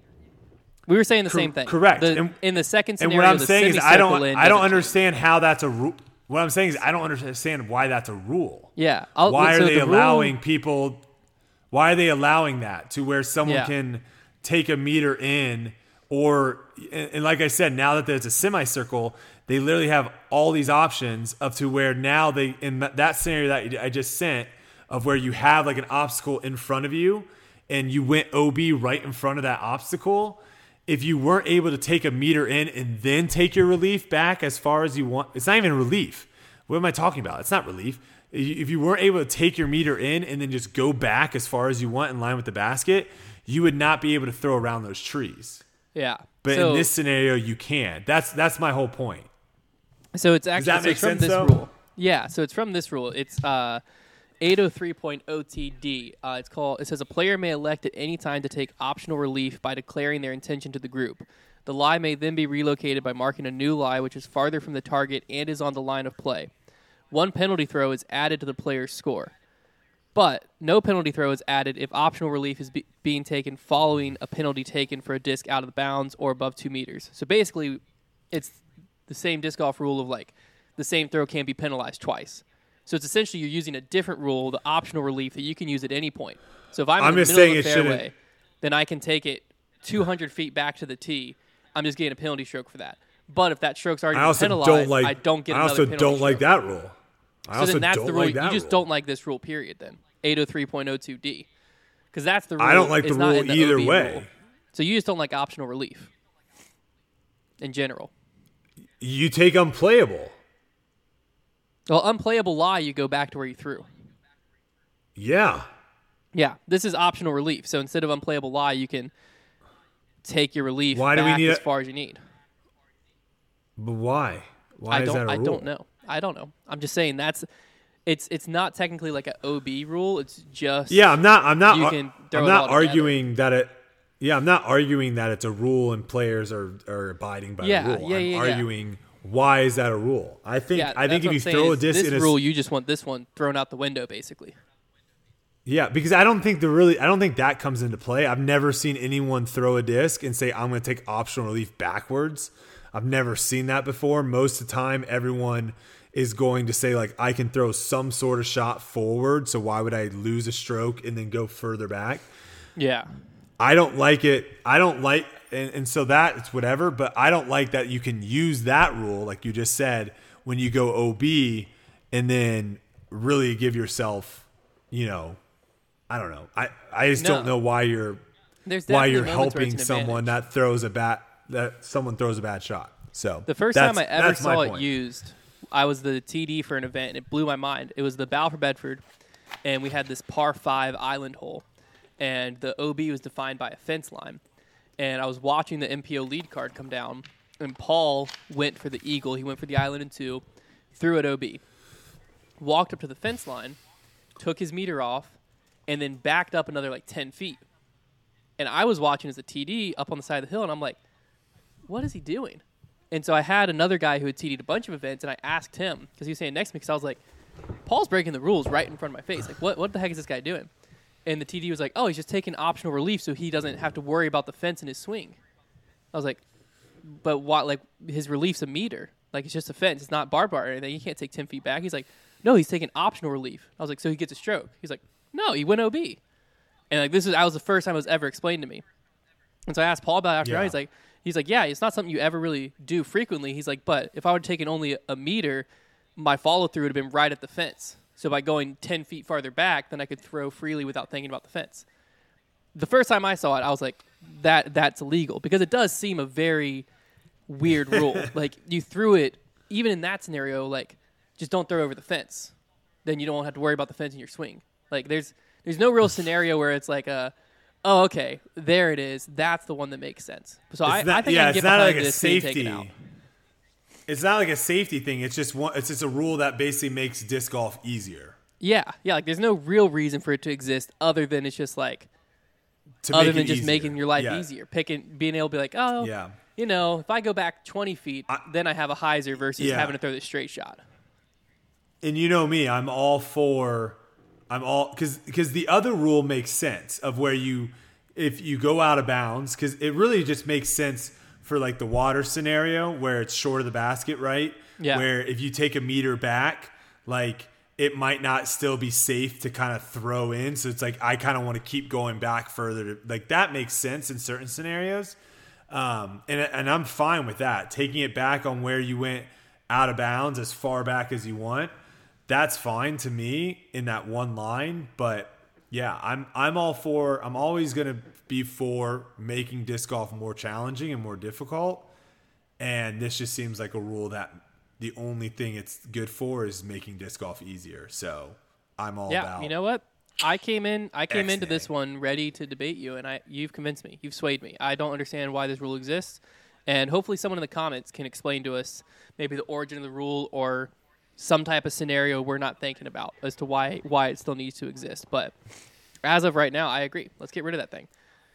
We were saying the same thing. Correct. In the second And scenario, what I'm the saying is I semicircle don't in I don't doesn't change. understand how that's a rule. What I'm saying is I don't understand why that's a rule. Yeah. Why so are they the rule- allowing people? Why are they allowing that to where someone Yeah. can take a meter in, or and like I said, now that there's a semicircle, they literally have all these options of to where now they in that scenario that I just sent of where you have like an obstacle in front of you and you went OB right in front of that obstacle. If you weren't able to take a meter in and then take your relief back as far as you want, it's not even relief. What am I talking about? It's not relief. If you weren't able to take your meter in and then just go back as far as you want in line with the basket, you would not be able to throw around those trees. Yeah. But so, in this scenario, you can. That's my whole point. So it's actually that make it's from sense, this though? rule. Yeah, so it's from this rule. It's 803.OTD. It says a player may elect at any time to take optional relief by declaring their intention to the group. The lie may then be relocated by marking a new lie which is farther from the target and is on the line of play. One penalty throw is added to the player's score. But no penalty throw is added if optional relief is being taken following a penalty taken for a disc out of the bounds or above 2 meters. So basically, it's the same disc golf rule of like the same throw can't be penalized twice. So it's essentially you're using a different rule, the optional relief that you can use at any point. So if I'm in the just middle saying of the it shouldn't- fairway, then I can take it 200 feet back to the tee. I'm just getting a penalty stroke for that. But if that stroke's already I been also penalized, don't like. I don't get I another also penalty don't like stroke. that rule. I So also then that's don't the rule. like that You just rule. don't like this rule, period, then. 803.02D. Because that's the rule. I don't like It's the not rule in the either OB way. rule. So you just don't like optional relief in general. You take unplayable. Well, unplayable lie, you go back to where you threw. Yeah. Yeah, this is optional relief. So instead of unplayable lie, you can take your relief Why do we back need as a- far as you need. But why? Why is that a rule? I don't know. I don't know. I'm just saying it's not technically like an OB rule. It's just Yeah, I'm not. You can throw I'm it all not together. arguing that it. Yeah, I'm not arguing that it's a rule and players are abiding by Yeah, the rule. yeah, I'm yeah, yeah. arguing why is that a rule? I think. Yeah, I think that's what if you I'm saying throw a is disc this in a rule, you just want this one thrown out the window, basically. Yeah, because I don't think that comes into play. I've never seen anyone throw a disc and say I'm going to take optional relief backwards. I've never seen that before. Most of the time, everyone is going to say like I can throw some sort of shot forward. So why would I lose a stroke and then go further back? Yeah. I don't like it. I don't like, and so that it's whatever. But I don't like that you can use that rule, like you just said, when you go OB, and then really give yourself, I don't know. I just don't know why you're There's why definitely you're moments where it's helping an someone advantage. that someone throws a bad shot. So The first time I ever that's my saw it point. used, I was the TD for an event, and it blew my mind. It was the Balfour Bedford, and we had this par 5 island hole, and the OB was defined by a fence line. And I was watching the MPO lead card come down, and Paul went for the eagle. He went for the island in 2, threw it OB, walked up to the fence line, took his meter off, and then backed up another like 10 feet. And I was watching as a TD up on the side of the hill, and I'm like, what is he doing? And so I had another guy who had TD'd a bunch of events, and I asked him, because he was saying next to me, because I was like, Paul's breaking the rules right in front of my face. Like, what the heck is this guy doing? And the TD was like, oh, he's just taking optional relief so he doesn't have to worry about the fence in his swing. I was like, but what? Like, his relief's a meter. Like, it's just a fence. It's not barbed wire or anything. You can't take 10 feet back. He's like, no, he's taking optional relief. I was like, so he gets a stroke. He's like, no, he went OB. And like, that was the first time it was ever explained to me. And so I asked Paul about it after that. He's like, yeah, it's not something you ever really do frequently. He's like, but if I would have taken only a meter, my follow through would have been right at the fence. So by going 10 feet farther back, then I could throw freely without thinking about the fence. The first time I saw it, I was like, that's illegal, because it does seem a very weird rule. Like, you threw it, even in that scenario, like, just don't throw over the fence. Then you don't have to worry about the fence in your swing. Like, there's no real scenario where it's like oh, okay, there it is. That's the one that makes sense. So I think I can get behind this being taken out. It's not like a safety thing. It's just a rule that basically makes disc golf easier. Yeah. Like, there's no real reason for it to exist other than it's just like, other than just making your life easier. Being able to be like, oh, you know, if I go back 20 feet, then I have a hyzer versus having to throw this straight shot. And you know me, because the other rule makes sense of where if you go out of bounds, because it really just makes sense for like the water scenario where it's short of the basket, right? Yeah. Where if you take a meter back, like, it might not still be safe to kind of throw in. So it's like, I kind of want to keep going back further. Like, that makes sense in certain scenarios. And I'm fine with that. Taking it back on where you went out of bounds as far back as you want, that's fine to me in that one line. But yeah, I'm always going to be for making disc golf more challenging and more difficult. And this just seems like a rule that the only thing it's good for is making disc golf easier. So I'm all about. Yeah, you know what? I came into this one ready to debate you, and you've convinced me. You've swayed me. I don't understand why this rule exists, and hopefully someone in the comments can explain to us maybe the origin of the rule or some type of scenario we're not thinking about as to why it still needs to exist. But as of right now, I agree. Let's get rid of that thing.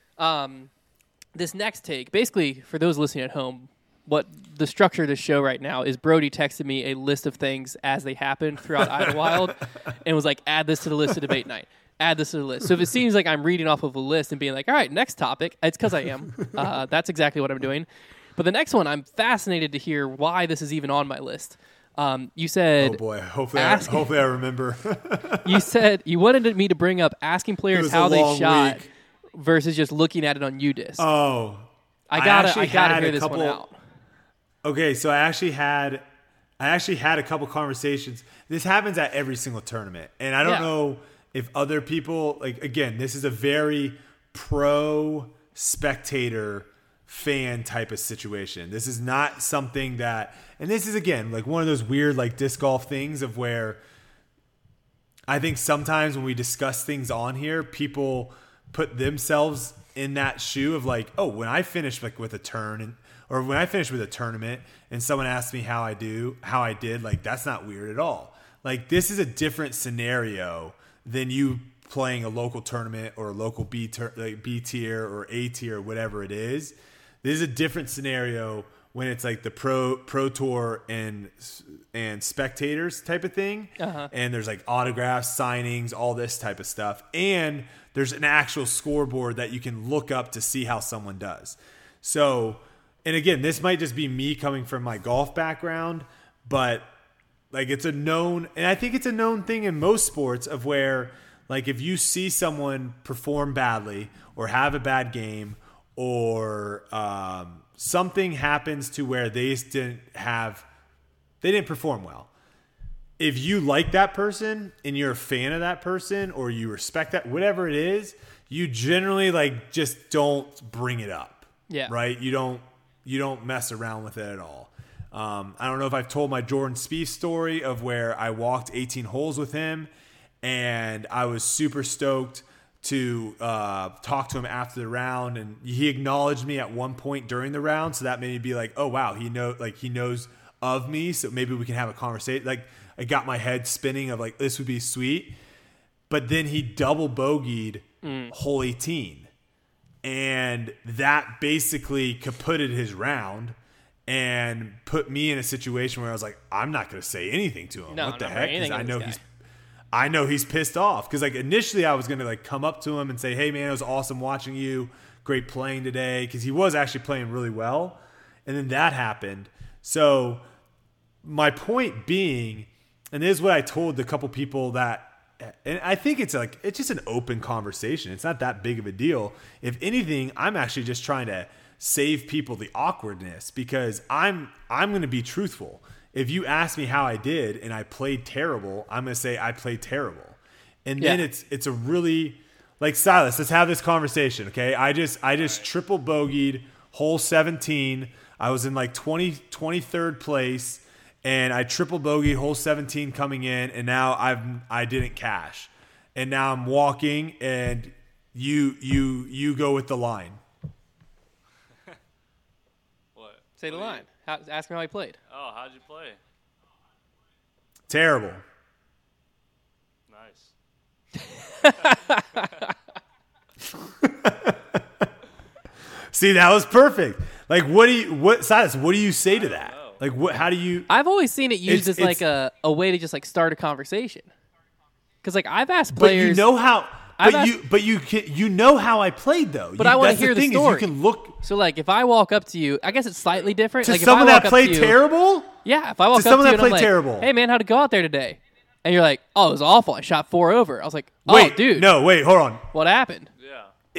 This next take, basically, for those listening at home, what the structure of the show right now is Brody texted me a list of things as they happened throughout Idlewild and was like, add this to the list of debate night. Add this to the list. So if it seems like I'm reading off of a list and being like, all right, next topic, it's because I am. That's exactly what I'm doing. But the next one, I'm fascinated to hear why this is even on my list. You said... Oh, boy. Hopefully I remember. You said you wanted me to bring up asking players how they shot versus just looking at it on UDisc. Oh. I gotta hear this one out. Okay, so I actually had a couple conversations. This happens at every single tournament. And I don't know if other people, like, again, this is a very pro spectator fan type of situation. This is not something that, and this is, again, like one of those weird, like, disc golf things of where I think sometimes when we discuss things on here, people put themselves in that shoe of like, oh, when I finish like with a turn or when I finish with a tournament and someone asks me how I did, like, that's not weird at all. Like, this is a different scenario than you playing a local tournament or a local B tier or A tier, whatever it is. This is a different scenario when it's like the pro tour and spectators type of thing. Uh-huh. And there's like autographs, signings, all this type of stuff. And there's an actual scoreboard that you can look up to see how someone does. So, and again, this might just be me coming from my golf background, but like, it's a known, and I think it's a known thing in most sports of where, like, if you see someone perform badly or have a bad game or something happens to where they didn't perform well. If you like that person and you're a fan of that person or you respect that, whatever it is, you generally like just don't bring it up. Yeah. Right? You don't mess around with it at all. I don't know if I've told my Jordan Spieth story of where I walked 18 holes with him and I was super stoked to talk to him after the round, and he acknowledged me at one point during the round, so that made me be like, oh wow, he knows of me, so maybe we can have a conversation. Like, I got my head spinning of like, this would be sweet. But then he double bogeyed hole 18, and that basically kaputted his round. and put me in a situation where I was like, I'm not going to say anything to him. No, what the not heck? anything Because I know he's pissed off. Because like initially I was going to like come up to him and say, hey man, it was awesome watching you. Great playing today. Because he was actually playing really well. And then that happened. So my point being, and this is what I told the couple people that, and I think it's just an open conversation. It's not that big of a deal. If anything, I'm actually just trying to save people the awkwardness, because I'm going to be truthful. If you ask me how I did and I played terrible, I'm going to say I played terrible. And then it's a really, like, Silas, let's have this conversation, okay? I just triple bogeyed hole 17. I was in like 23rd place, and I triple bogeyed hole 17 coming in, and now I didn't cash. And now I'm walking, and you go with the line. What? Say the line. Ask me how he played. Oh, how'd you play? Terrible. Nice. See, that was perfect. Like, Silas, what do you say to that? Like, how do you? I've always seen it used as like a way to just like start a conversation. Because like I've asked players, but you know how. You know how I played though. But I want to hear the story. You can look. So like if I walk up to you, I guess it's slightly different. To like someone if I walk that played up to you, terrible. Yeah, if I walk up to someone you that and I'm played like, terrible. hey man, how'd it go out there today? And you're like, oh, it was awful. I shot 4 over. I was like, oh, Wait, dude. No, wait, hold on. What happened? Yeah.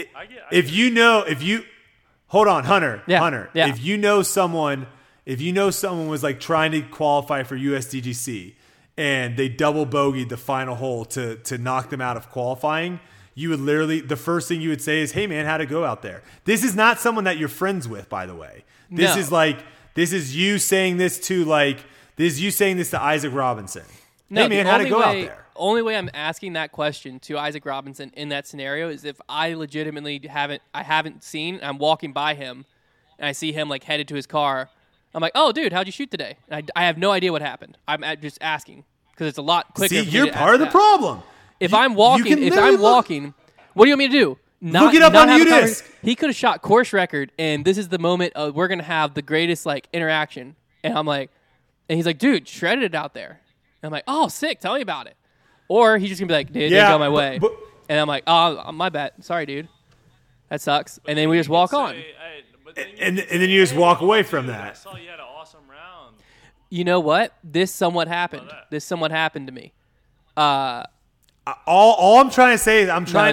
Hold on, Hunter. Yeah, Hunter. yeah. If you know someone was like trying to qualify for USDGC and they double bogeyed the final hole to knock them out of qualifying, you would literally, the first thing you would say is, hey man, how'd it go out there? This is not someone that you're friends with, by the way. This is you saying this to Isaac Robinson. No, hey man, how'd it go out there? Only way I'm asking that question to Isaac Robinson in that scenario is if I legitimately haven't seen, I'm walking by him and I see him like headed to his car. I'm like, oh dude, how'd you shoot today? And I have no idea what happened. I'm just asking because it's a lot quicker. See, you're part of the problem. If I'm walking, what do you want me to do? Look it up on UDisc. He could have shot course record, and this is the moment we're gonna have the greatest like interaction. And I'm like, and he's like, dude, shredded it out there. And I'm like, oh, sick. Tell me about it. Or he's just gonna be like, dude, didn't go my way. And I'm like, oh, my bad. Sorry, dude. That sucks. And then we just walk on. And then you just walk away from that. I saw you had an awesome round. You know what? This somewhat happened. To me. All I'm trying to say is I'm trying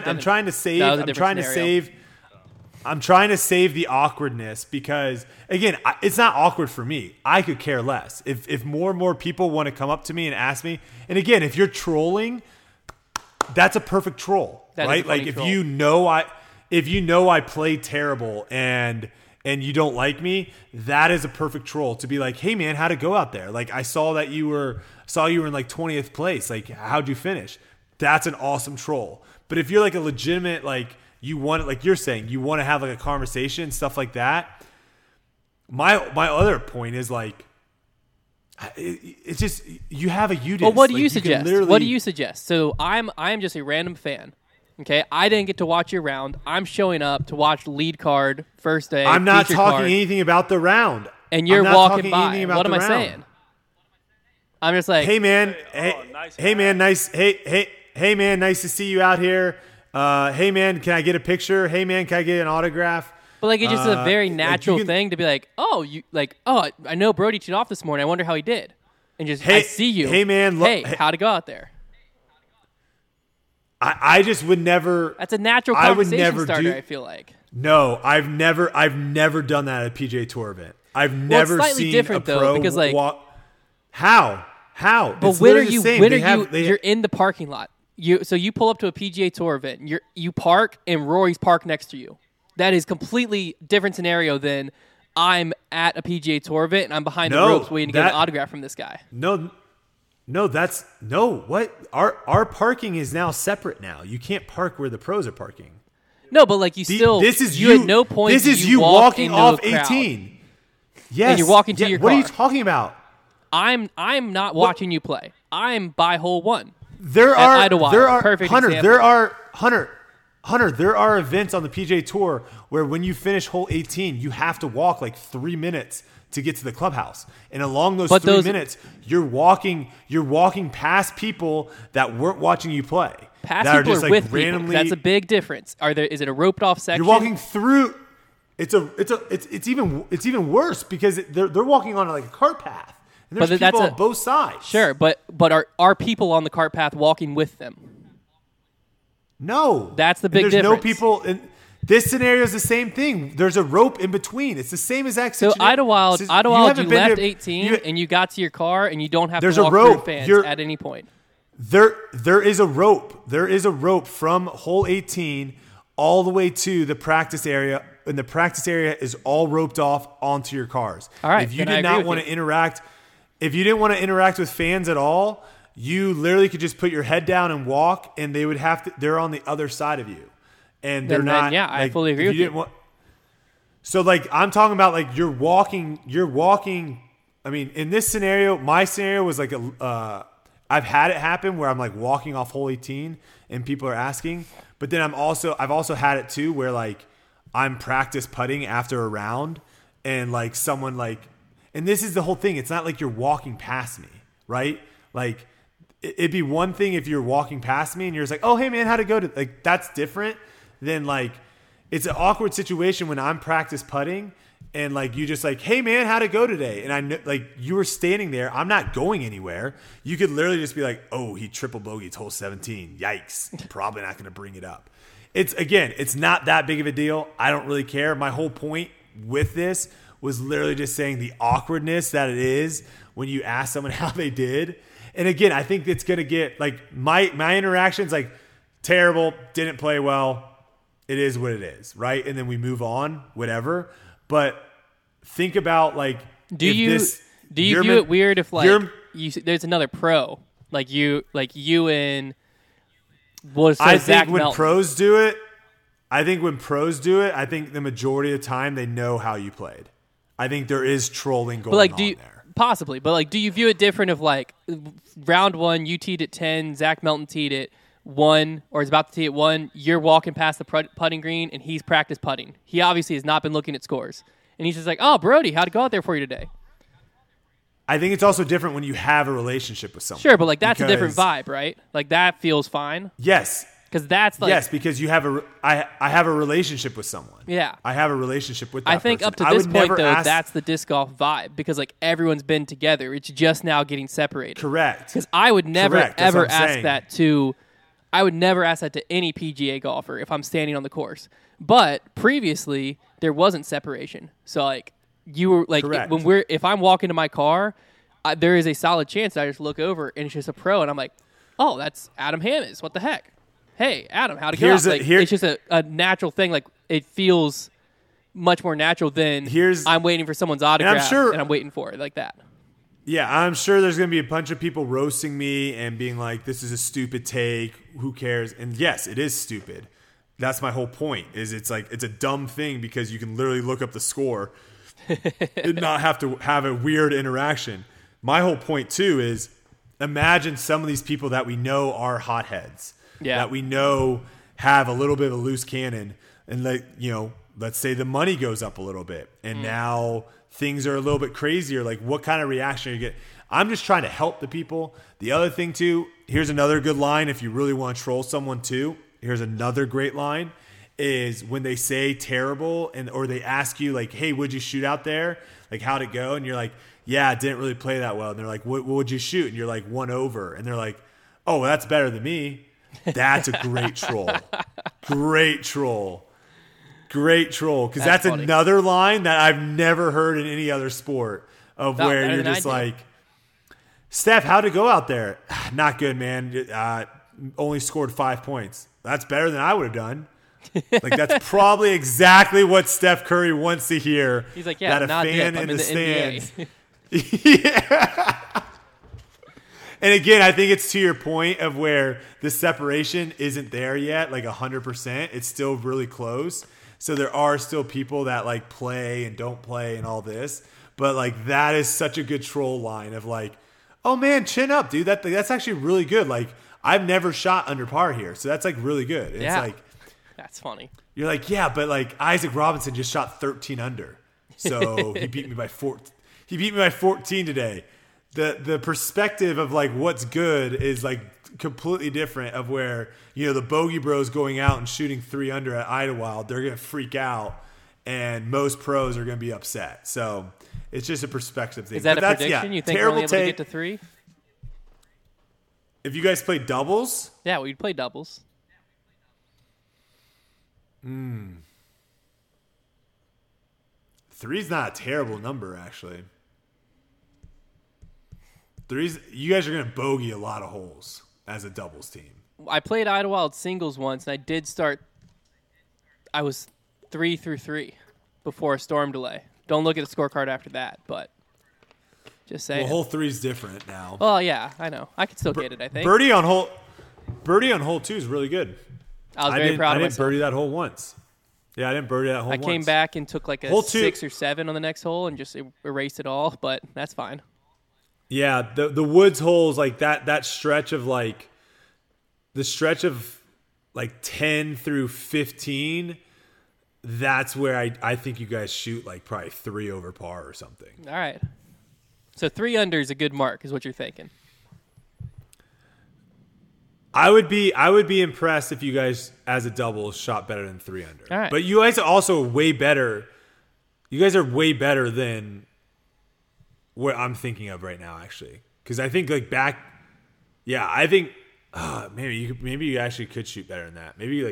to save the awkwardness, because again, it's not awkward for me. I could care less. If more and more people want to come up to me and ask me, and again, if you're trolling, that's a perfect troll, right? Like if you know I played terrible and you don't like me, that is a perfect troll to be like, hey man, how'd it go out there? Like I saw you were in like 20th place. Like how'd you finish? That's an awesome troll. But if you're like a legitimate, like you want, like you're saying, you want to have like a conversation, stuff like that. My other point is like, it's just, you have a UDisc. Well, what do you like, suggest? What do you suggest? So I'm just a random fan. Okay, I didn't get to watch your round. I'm showing up to watch lead card first day. I'm not talking anything about the round. And you're walking by. What am I saying? I'm just like, hey man, nice hey man, nice, hey man, nice to see you out here. Hey man, can I get a picture? Hey man, can I get an autograph? But like, it's just a very natural thing to be like, I know Brody teed off this morning. I wonder how he did. And just, I see you. Hey man, how'd it go out there? I just would never. That's a natural conversation starter. I feel like. No, I've never done that at a PGA Tour event. I've never it's slightly seen different, a pro though, because like walk. How? But it's when are you? Same. You're in the parking lot. So you pull up to a PGA Tour event. You park and Rory's parked next to you. That is completely different scenario than I'm at a PGA Tour event and I'm behind the ropes waiting to get an autograph from this guy. No. What? Our parking is now separate now. You can't park where the pros are parking. No, but like you at no point. This is you walking off 18. Yes, and you're walking to your car. What are you talking about? I'm not watching you play. I'm by hole 1. There are perfect Hunter. example. There are events on the PGA Tour where when you finish hole 18, you have to walk like 3 minutes to get to the clubhouse. And along those But 3 those- minutes, you're walking past people that weren't watching you play. Past that people just are like with randomly. people. That's a big difference. Is it a roped off section? You're walking through. It's even worse because they're walking on like a cart path, and there's But that's people on both sides. Sure, but are people on the cart path walking with them? No, That's the And big there's difference. no people. And this scenario is the same thing. There's a rope in between. It's the same exact So situation. Idlewild, you haven't been left to- 18 you- and you got to your car and you don't have There's to a walk rope. through fans You're- at any point. There is a rope. There is a rope from hole 18 all the way to the practice area, and the practice area is all roped off onto your cars. All right, If you then I did agree not with want you. to interact, if you didn't want to interact with fans at all, you literally could just put your head down and walk, and they would have to. They're on the other side of you, and they're Then, not. yeah, I like, fully agree if with you. didn't want- So like I'm talking about like you're walking. I mean, in this scenario, my scenario was like I've had it happen where I'm like walking off hole 18 and people are asking, but then I've also had it too where like I'm practice putting after a round and like someone like, and this is the whole thing. It's not like you're walking past me, right? Like it'd be one thing if you're walking past me and you're just like, oh, hey man, how'd it go? Like that's different than like, it's an awkward situation when I'm practice putting and like you just like, hey man, how'd it go today? And I know like you were standing there. I'm not going anywhere. You could literally just be like, oh, he triple bogeyed hole 17. Yikes. Probably not going to bring it up. It's not that big of a deal. I don't really care. My whole point with this was literally just saying the awkwardness that it is when you ask someone how they did. And again, I think it's going to get like my interactions like terrible, didn't play well. It is what it is, right? And then we move on, whatever. But think about like, Do you view it weird if like there's another pro like you and was I Zach think when Melton. pros do it, I think the majority of the time they know how you played. I think there is trolling going But like, on do you, there. possibly? But like, do you view it different? If like round one, you teed at 10, Zach Melton teed at 1, or is about to tee at 1. You're walking past the putting green, and he's practice putting. He obviously has not been looking at scores, and he's just like, "Oh, Brody, how'd it go out there for you today?" I think it's also different when you have a relationship with someone. Sure, but like that's a different Because- vibe, right? Like that feels fine Yes. because that's like Yes, because you have I have a relationship with someone. Yeah. I have a relationship with that I think person. up to I this would point never though, ask- that's the disc golf vibe because like everyone's been together. It's just now getting separated. correct. Because I would never Correct, that's ever what I'm ask saying. that to. I would never ask that to any PGA golfer if I'm standing on the course. But previously there wasn't separation, so like you were like Correct. if I'm walking to my car, there is a solid chance that I just look over and it's just a pro, and I'm like, oh, that's Adam Hammes. What the heck? Hey, Adam, how'd it go? Here's a- Like, here- it's just a natural thing. Like it feels much more natural than I'm waiting for someone's autograph and I'm waiting for it like that. Yeah, I'm sure there's going to be a bunch of people roasting me and being like, this is a stupid take. Who cares? And yes, it is stupid. That's my whole point is it's like it's a dumb thing because you can literally look up the score and not have to have a weird interaction. My whole point too is imagine some of these people that we know are hotheads, that we know have a little bit of a loose cannon, and let's say the money goes up a little bit, and now things are a little bit crazier. Like, what kind of reaction are you get? I'm just trying to help the people. The other thing too, here's another good line if you really want to troll someone too. Here's another great line is when they say terrible or they ask you like, hey, what'd you shoot out there? Like, how'd it go? And you're like, yeah, it didn't really play that well. And they're like, what would you shoot? And you're like, 1 over. And they're like, oh, well, that's better than me. That's a great troll. Great troll. Great troll. Because that's funny. another line that I've never heard in any other sport of Not where better you're than just I do. like, Steph, how'd it go out there? Not good, man. Only scored 5 points. That's better than I would have done. Like, that's probably exactly what Steph Curry wants to hear. He's like, yeah, that a not fan dip. I'm in the NBA. stands. Yeah. And again, I think it's to your point of where the separation isn't there yet, like 100%. It's still really close. So there are still people that like play and don't play and all this. But like that is such a good troll line of like, oh man, chin up, dude. That's actually really good. Like I've never shot under par here. So that's like really good. And Yeah. it's like, That's funny. you're like, yeah, but like Isaac Robinson just shot 13 under. So he beat me by 4. He beat me by 14 today. The perspective of like what's good is like completely different of where, the bogey bros going out and shooting 3 under at Idlewild, they're going to freak out and most pros are going to be upset. So it's just a perspective thing. Is that but a prediction? You think we're only able to get to 3? If you guys play doubles? Yeah, we'd play doubles. Three's not a terrible number, actually. You guys are going to bogey a lot of holes as a doubles team. I played Idlewild singles once, and I was 3 through 3 before a storm delay. Don't look at the scorecard after that, but just saying. Well, hole 3's different now. Well, yeah, I know. I could still get it, I think. Birdie on hole 2 is really good. I was very proud of myself. I didn't birdie that hole once. Yeah, I didn't birdie that hole once. I came back and took like a 6 or 7 on the next hole and just erased it all, but that's fine. Yeah, the woods holes, like that stretch of like the stretch of like 10 through 15, that's where I think you guys shoot like probably 3 over par or something. All right. So 3 under is a good mark, is what you're thinking. I would be impressed if you guys as a double shot better than 3 under. All right. But you guys are also way better. You guys are way better than what I'm thinking of right now, actually. Because I think like I think maybe you actually could shoot better than that. Maybe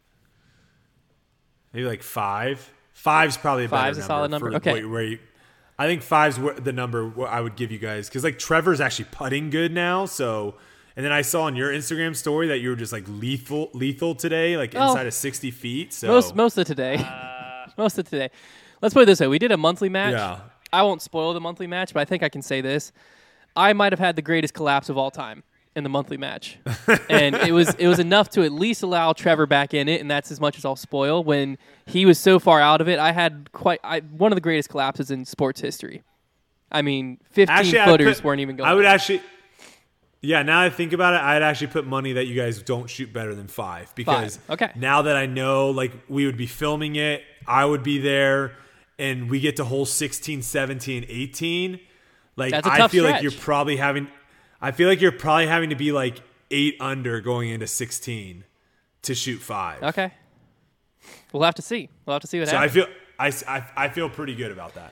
like 5. 5's probably a better number. 5's a solid number. Okay. I think 5's the number I would give you guys, because like Trevor's actually putting good now. So, and then I saw on your Instagram story that you were just like lethal today, like inside of 60 feet. So most of today, most of today. Let's put it this way: we did a monthly match. Yeah. I won't spoil the monthly match, but I think I can say this: I might have had the greatest collapse of all time in the monthly match, and it was enough to at least allow Trevor back in it, and that's as much as I'll spoil. When he was so far out of it, I had one of the greatest collapses in sports history. I mean, 15-footers weren't even going. I would actually, now that I think about it, I'd actually put money that you guys don't shoot better than 5, because 5. Okay. Now that I know, like, we would be filming it, I would be there, and we get to hole 16, 17, 18. Like, that's a tough feel stretch. like you're probably having. I feel like you're probably having to be like 8 under going into 16 to shoot 5. Okay. We'll have to see. We'll have to see what So happens. I feel pretty good about that.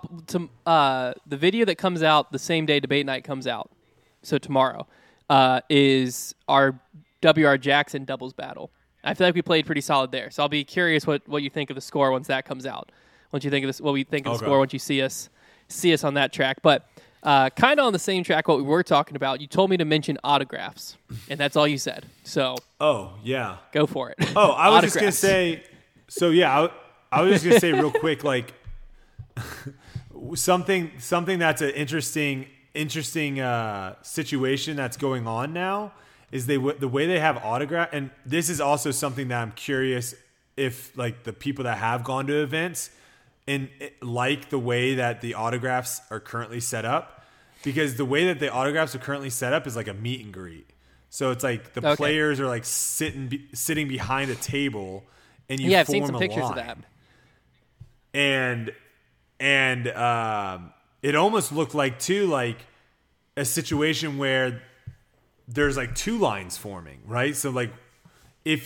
The video that comes out the same day debate night comes out, so tomorrow, is our WR Jackson doubles battle. I feel like we played pretty solid there, so I'll be curious what you think of the score once that comes out. What we think of the score once you see us on that track, but. Kind of on the same track, what we were talking about. You told me to mention autographs, and that's all you said. So, yeah, go for it. I was just gonna say. So yeah, I was just gonna say real quick, like something that's an interesting situation that's going on now is the way they have autograph, and this is also something that I'm curious if like the people that have gone to events and like the way that the autographs are currently set up. Because the way that the autographs are currently set up is like a meet and greet. So it's like the players are like sitting behind a table, and you form I've seen some pictures line. of that. And it almost looked like too like a situation where there's like 2 lines forming, right? So like if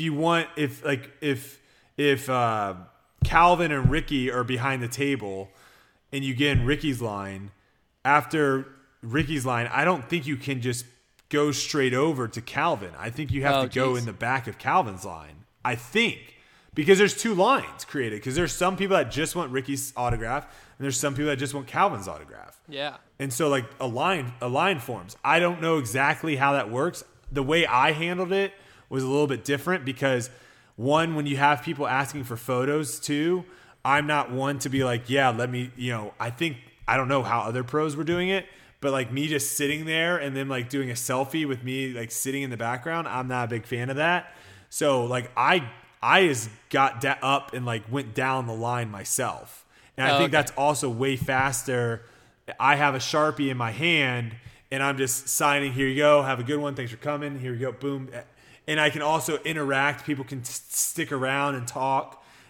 Calvin and Ricky are behind the table, and you get in Ricky's line, after Ricky's line, I don't think you can just go straight over to Calvin. I think you have to go in the back of Calvin's line. I think. Because there's 2 lines created. Because there's some people that just want Ricky's autograph, and there's some people that just want Calvin's autograph. Yeah. And so like a line forms. I don't know exactly how that works. The way I handled it was a little bit different because one, when you have people asking for photos too, I'm not one to be like, yeah, let me, I don't know how other pros were doing it, but like me just sitting there and then like doing a selfie with me like sitting in the background, I'm not a big fan of that. So like I just got up and like went down the line myself. And I think that's also way faster. I have a Sharpie in my hand and I'm just signing, here you go, have a good one, thanks for coming, here you go, boom. And I can also interact. People can stick around and talk.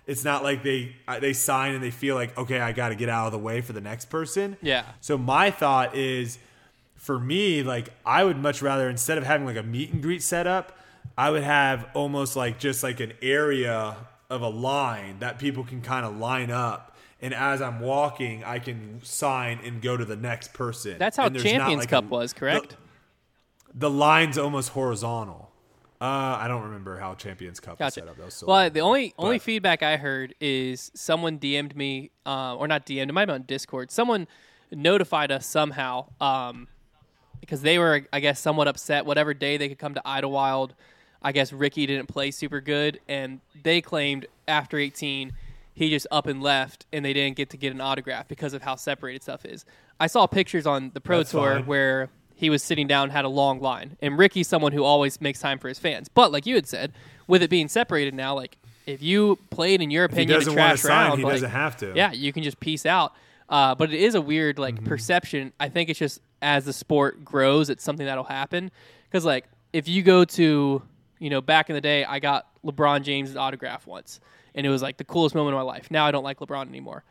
It's not like they sign and they feel like, okay, I got to get out of the way for the next person. Yeah. So my thought is, for me, like I would much rather, instead of having like a meet and greet setup, I would have almost like just like an area of a line that people can kind of line up. And as I'm walking, I can sign and go to the next person. That's how And there's not, Champions like, Cup was, correct? The line's almost horizontal. I don't remember how Champions Cup was set up. That was so Well, long. the only feedback I heard is someone DM'd me, or not DM'd, it might be on Discord. Someone notified us somehow because they were, I guess, somewhat upset. Whatever day they could come to Idlewild, I guess Ricky didn't play super good, and they claimed after 18 he just up and left, and they didn't get to get an autograph because of how separated stuff is. I saw pictures on the Pro That's Tour fine. where he was sitting down, had a long line. And Ricky's someone who always makes time for his fans. But like you had said, with it being separated now, like if you played, in your if he opinion, a doesn't want trash to sign, round, he like, doesn't have to. yeah, you can just peace out. But it is a weird like Mm-hmm. perception. I think it's just as the sport grows, it's something that'll happen. Because like if you go to, back in the day, I got LeBron James' autograph once, and it was like the coolest moment of my life. Now I don't like LeBron anymore.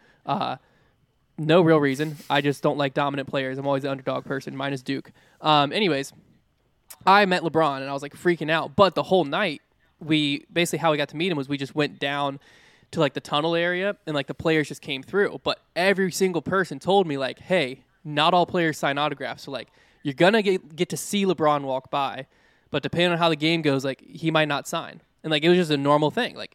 No real reason. I just don't like dominant players. I'm always the underdog person. Mine is Duke. Anyways, I met LeBron, and I was like freaking out. But the whole night, how we got to meet him was we just went down to like the tunnel area, and like the players just came through. But every single person told me like, hey, not all players sign autographs. So like you're gonna get to see LeBron walk by, but depending on how the game goes, like he might not sign. And like it was just a normal thing. Like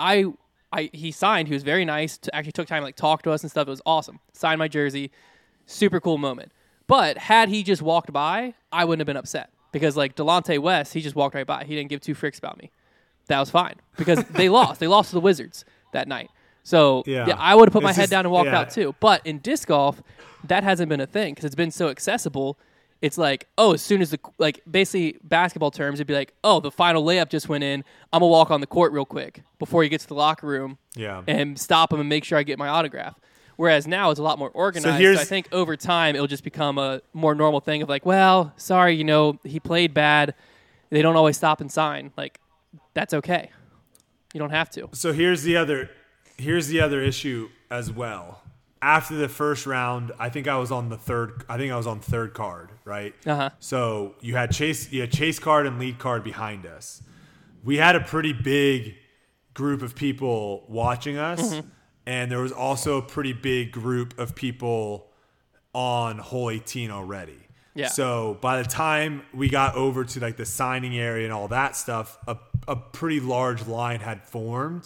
he signed. He was very nice. Actually took time to like talk to us and stuff. It was awesome. Signed my jersey. Super cool moment. But had he just walked by, I wouldn't have been upset because like Delonte West, he just walked right by. He didn't give two fricks about me. That was fine because they lost. They lost to the Wizards that night. So yeah, I would have put my head down and walked out too. But in disc golf, that hasn't been a thing because it's been so accessible. It's like, as soon as basically basketball terms, it'd be like, the final layup just went in. I'm going to walk on the court real quick before he gets to the locker room and stop him and make sure I get my autograph. Whereas now it's a lot more organized. So I think over time it'll just become a more normal thing of like, well, sorry, he played bad. They don't always stop and sign. Like, that's okay. You don't have to. So here's the other issue as well. After the first round, I think I was on third card, right? Uh-huh. So you had chase card and lead card behind us. We had a pretty big group of people watching us, and there was also a pretty big group of people on hole 18 already. Yeah. So by the time we got over to like the signing area and all that stuff, a pretty large line had formed.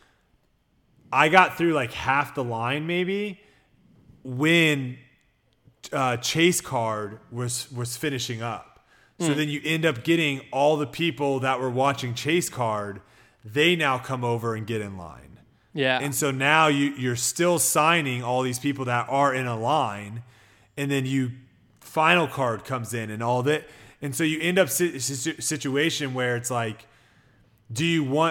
I got through like half the line maybe when chase card was finishing up. So then you end up getting all the people that were watching chase card. They now come over and get in line. Yeah. And so now you're still signing all these people that are in a line, and then final card comes in and all that. And so you end up situation where it's like, do you want,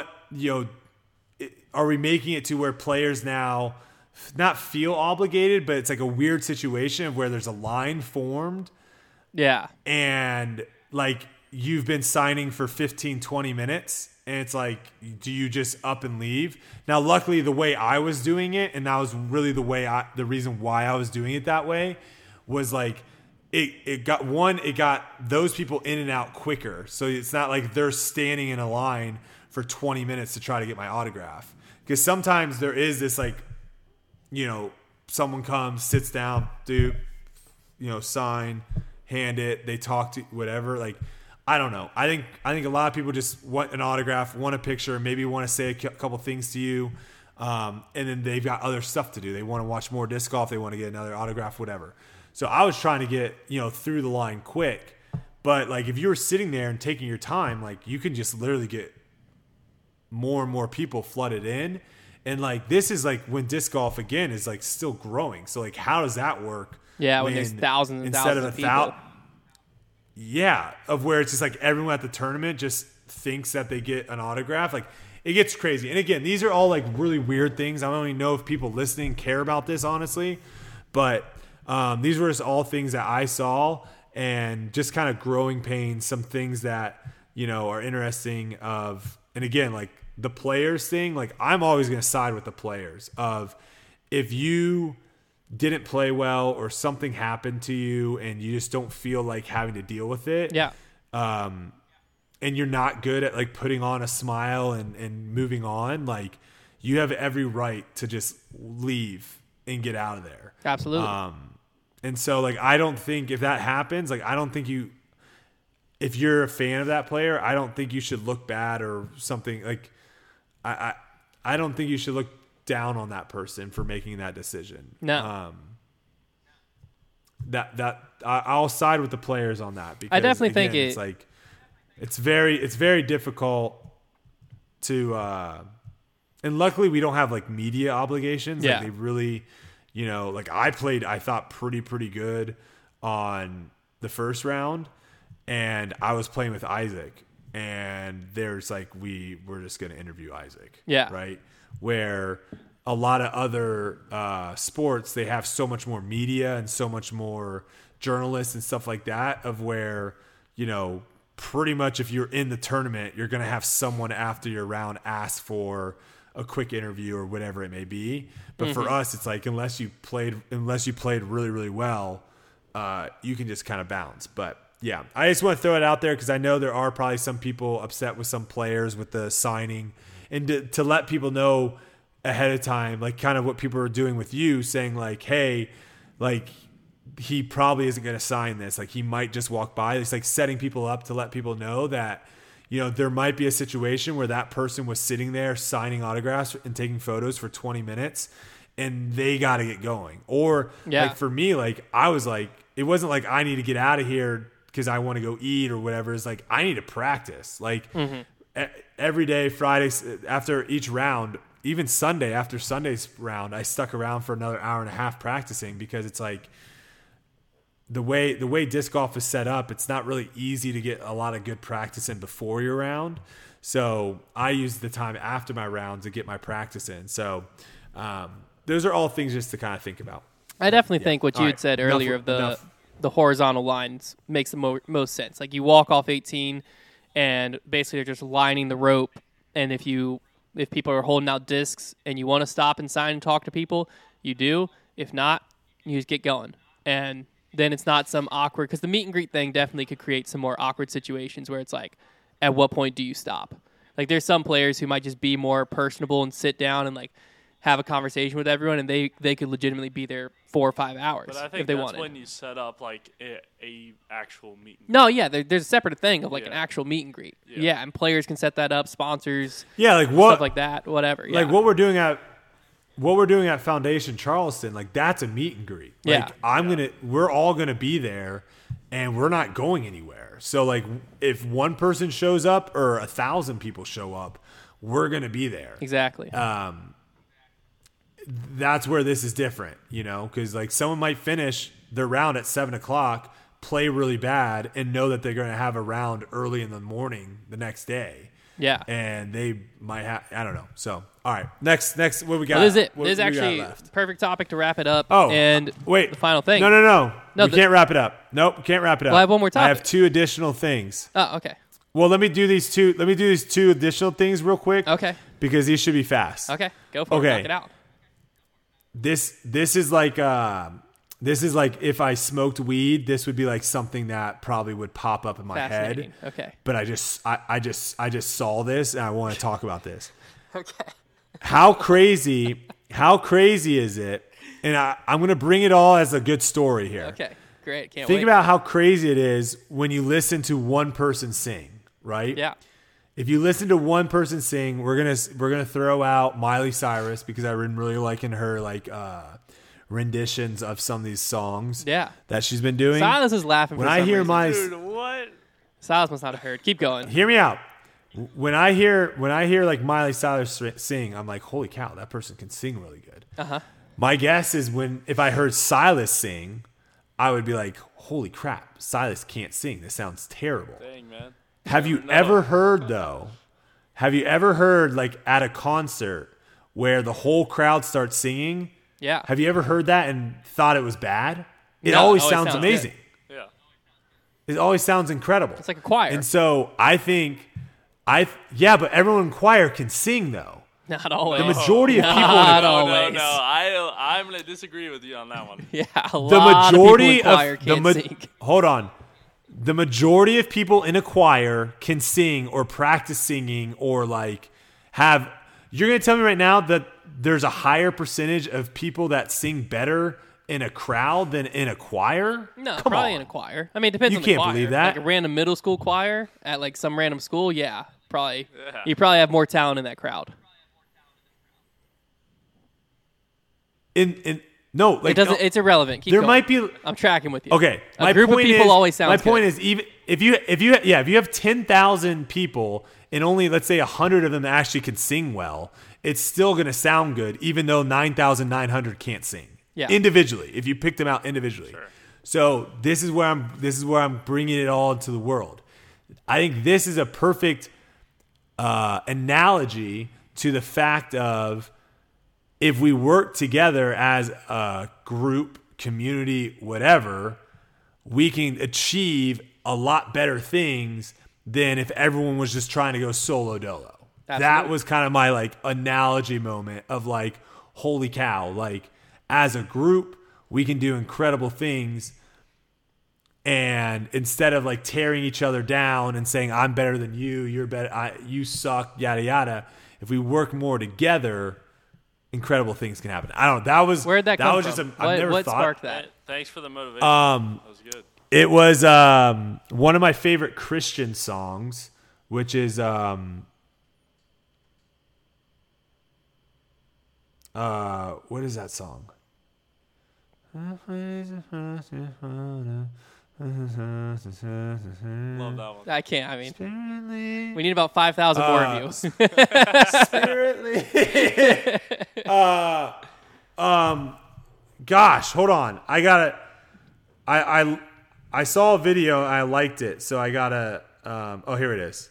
are we making it to where players now not feel obligated, but it's like a weird situation where there's a line formed. Yeah. And like you've been signing for 15, 20 minutes. And it's like, do you just up and leave? Now, luckily the way I was doing it, and that was really the reason why I was doing it that way, was like, it got those people in and out quicker. So it's not like they're standing in a line for 20 minutes to try to get my autograph. Because sometimes there is this like, someone comes, sits down, sign, hand it, they talk to whatever. Like, I don't know. I think a lot of people just want an autograph, want a picture, maybe want to say a couple things to you, and then they've got other stuff to do. They want to watch more disc golf. They want to get another autograph, whatever. So I was trying to get through the line quick, but like if you were sitting there and taking your time, like you can just literally get more and more people flooded in. And like this is like when disc golf again is like still growing. So like how does that work? Yeah, when there's thousands and instead thousands of of people. Yeah, of where it's just like everyone at the tournament just thinks that they get an autograph. Like it gets crazy. And again, these are all like really weird things. I don't even know if people listening care about this honestly, but these were just all things that I saw and just kind of growing pains. Some things that are interesting. And again, like the players thing, like I'm always going to side with the players of if you didn't play well or something happened to you and you just don't feel like having to deal with it. Yeah. And you're not good at like putting on a smile and moving on, like you have every right to just leave and get out of there. Absolutely. And so like, I don't think if that happens, like, I don't think if you're a fan of that player, I don't think you should look bad or something. Like, I don't think you should look down on that person for making that decision. No. I'll side with the players on that because I definitely think it's like it's very difficult to and luckily we don't have like media obligations. Yeah. Like they really, like I thought pretty good on the first round, and I was playing with Isaac, and there's like we're just going to interview Isaac. Yeah. Right. Where a lot of other sports, they have so much more media and so much more journalists and stuff like that, of where, pretty much if you're in the tournament, you're going to have someone after your round ask for a quick interview or whatever it may be. But for us, it's like, unless you played really, really well, you can just kind of bounce. But yeah, I just want to throw it out there because I know there are probably some people upset with some players with the signing, and to let people know ahead of time, like kind of what people are doing with you, saying like, hey, like he probably isn't going to sign this. Like he might just walk by. It's like setting people up to let people know that, there might be a situation where that person was sitting there signing autographs and taking photos for 20 minutes and they got to get going. Or like for me, like I was like, it wasn't like I need to get out of here because I want to go eat or whatever. It's like, I need to practice. Like every day, Fridays after each round, even Sunday after Sunday's round, I stuck around for another hour and a half practicing, because it's like the way disc golf is set up, it's not really easy to get a lot of good practice in before your round. So I use the time after my round to get my practice in. So those are all things just to kind of think about. I definitely think what you had right. said earlier of the horizontal lines makes the most sense. Like you walk off 18 and basically they're just lining the rope. And if people are holding out discs and you want to stop and sign and talk to people, you do. If not, you just get going. And then it's not some awkward, because the meet and greet thing definitely could create some more awkward situations where it's like, at what point do you stop? Like there's some players who might just be more personable and sit down and like have a conversation with everyone, and they could legitimately be there 4 or 5 hours but I think if they that's wanted. when you set up like a actual meet and No, yeah, there's a separate thing of like an Yeah. actual meet and greet. Yeah. Yeah, and players can set that up, sponsors, Yeah, like stuff like that, whatever. Yeah. like what we're doing at Foundation Charleston, like that's a meet and greet. Like Yeah. we're all gonna be there, and we're not going anywhere. So like if one person shows up or 1,000 people show up, we're gonna be there. Exactly. That's where this is different, because like someone might finish their round at 7:00, play really bad, and know that they're going to have a round early in the morning the next day. Yeah. And they might have, I don't know. So, all right, next, what we got? Well, this is it. What This is we got actually left? perfect topic to wrap it up. Oh, and wait, the final thing. No. No, We can't wrap it up. Nope, can't wrap it up. Well, I have one more I have topic. 2 additional things. Oh, okay. Well, let me do these two additional things real quick. Okay. Because these should be fast. Okay. Go for it. Okay. Knock it out. This is like if I smoked weed, this would be like something that probably would pop up in my head. Fascinating. Okay. But I just saw this and I want to talk about this. Okay. How crazy is it? And I'm going to bring it all as a good story here. Okay. Great. Can't Think wait. about how crazy it is when you listen to one person sing, right? Yeah. If you listen to one person sing, we're gonna throw out Miley Cyrus, because I've been really liking her like renditions of some of these songs. Yeah. That she's been doing. Silas is laughing. When for I some hear reason. my Dude, what? Silas must not have heard. Keep going. hear me out. When I hear like Miley Cyrus sing, I'm like, holy cow, that person can sing really good. My guess is if I heard Silas sing, I would be like, holy crap, Silas can't sing. This sounds terrible. Dang, man. Have you ever heard like at a concert where the whole crowd starts singing? Yeah. Have you ever heard that and thought it was bad? It No, always it always sounds sounds amazing. Yeah. It always sounds incredible. It's like a choir. And so I think Yeah, but everyone in choir can sing though. Not always. The majority of people Not No, always. I'm going to disagree with you on that one. Yeah, a the lot majority of people in choir can't sing. hold on. The majority of people in a choir can sing or practice singing or like have. You're going to tell me right now that there's a higher percentage of people that sing better in a crowd than in a choir? No, Come probably on. in a choir. I mean, it depends You on the can't choir. believe that. Like a random middle school choir at like some random school, yeah, probably. Yeah. You probably have more talent in that crowd. No, like It doesn't. It's irrelevant. Keep there going. might be. I'm tracking with you. Okay, A group of people always sounds My good. point is, even if you have 10,000 people and only let's say 100 of them actually can sing well, it's still going to sound good, even though 9,900 can't sing. Yeah. Individually, if you pick them out individually. Sure. So this is where I'm bringing it all into the world. I think this is a perfect analogy to the fact of if we work together as a group, community, whatever, we can achieve a lot better things than if everyone was just trying to go solo dolo. That Absolutely. was kind of my like analogy moment of like, holy cow, like as a group, we can do incredible things. And instead of like tearing each other down and saying, I'm better than you, you're better, you suck, yada, yada. If we work more together, incredible things can happen. I don't know. That was Where'd that come was from? just I've never what thought. sparked that? Thanks for the motivation. That was good. It was one of my favorite Christian songs, which is what is that song? Love that one. I can't. I mean, we need about 5,000 more of you. Gosh, hold on. I saw a video and I liked it, so I gotta. Oh, here it is.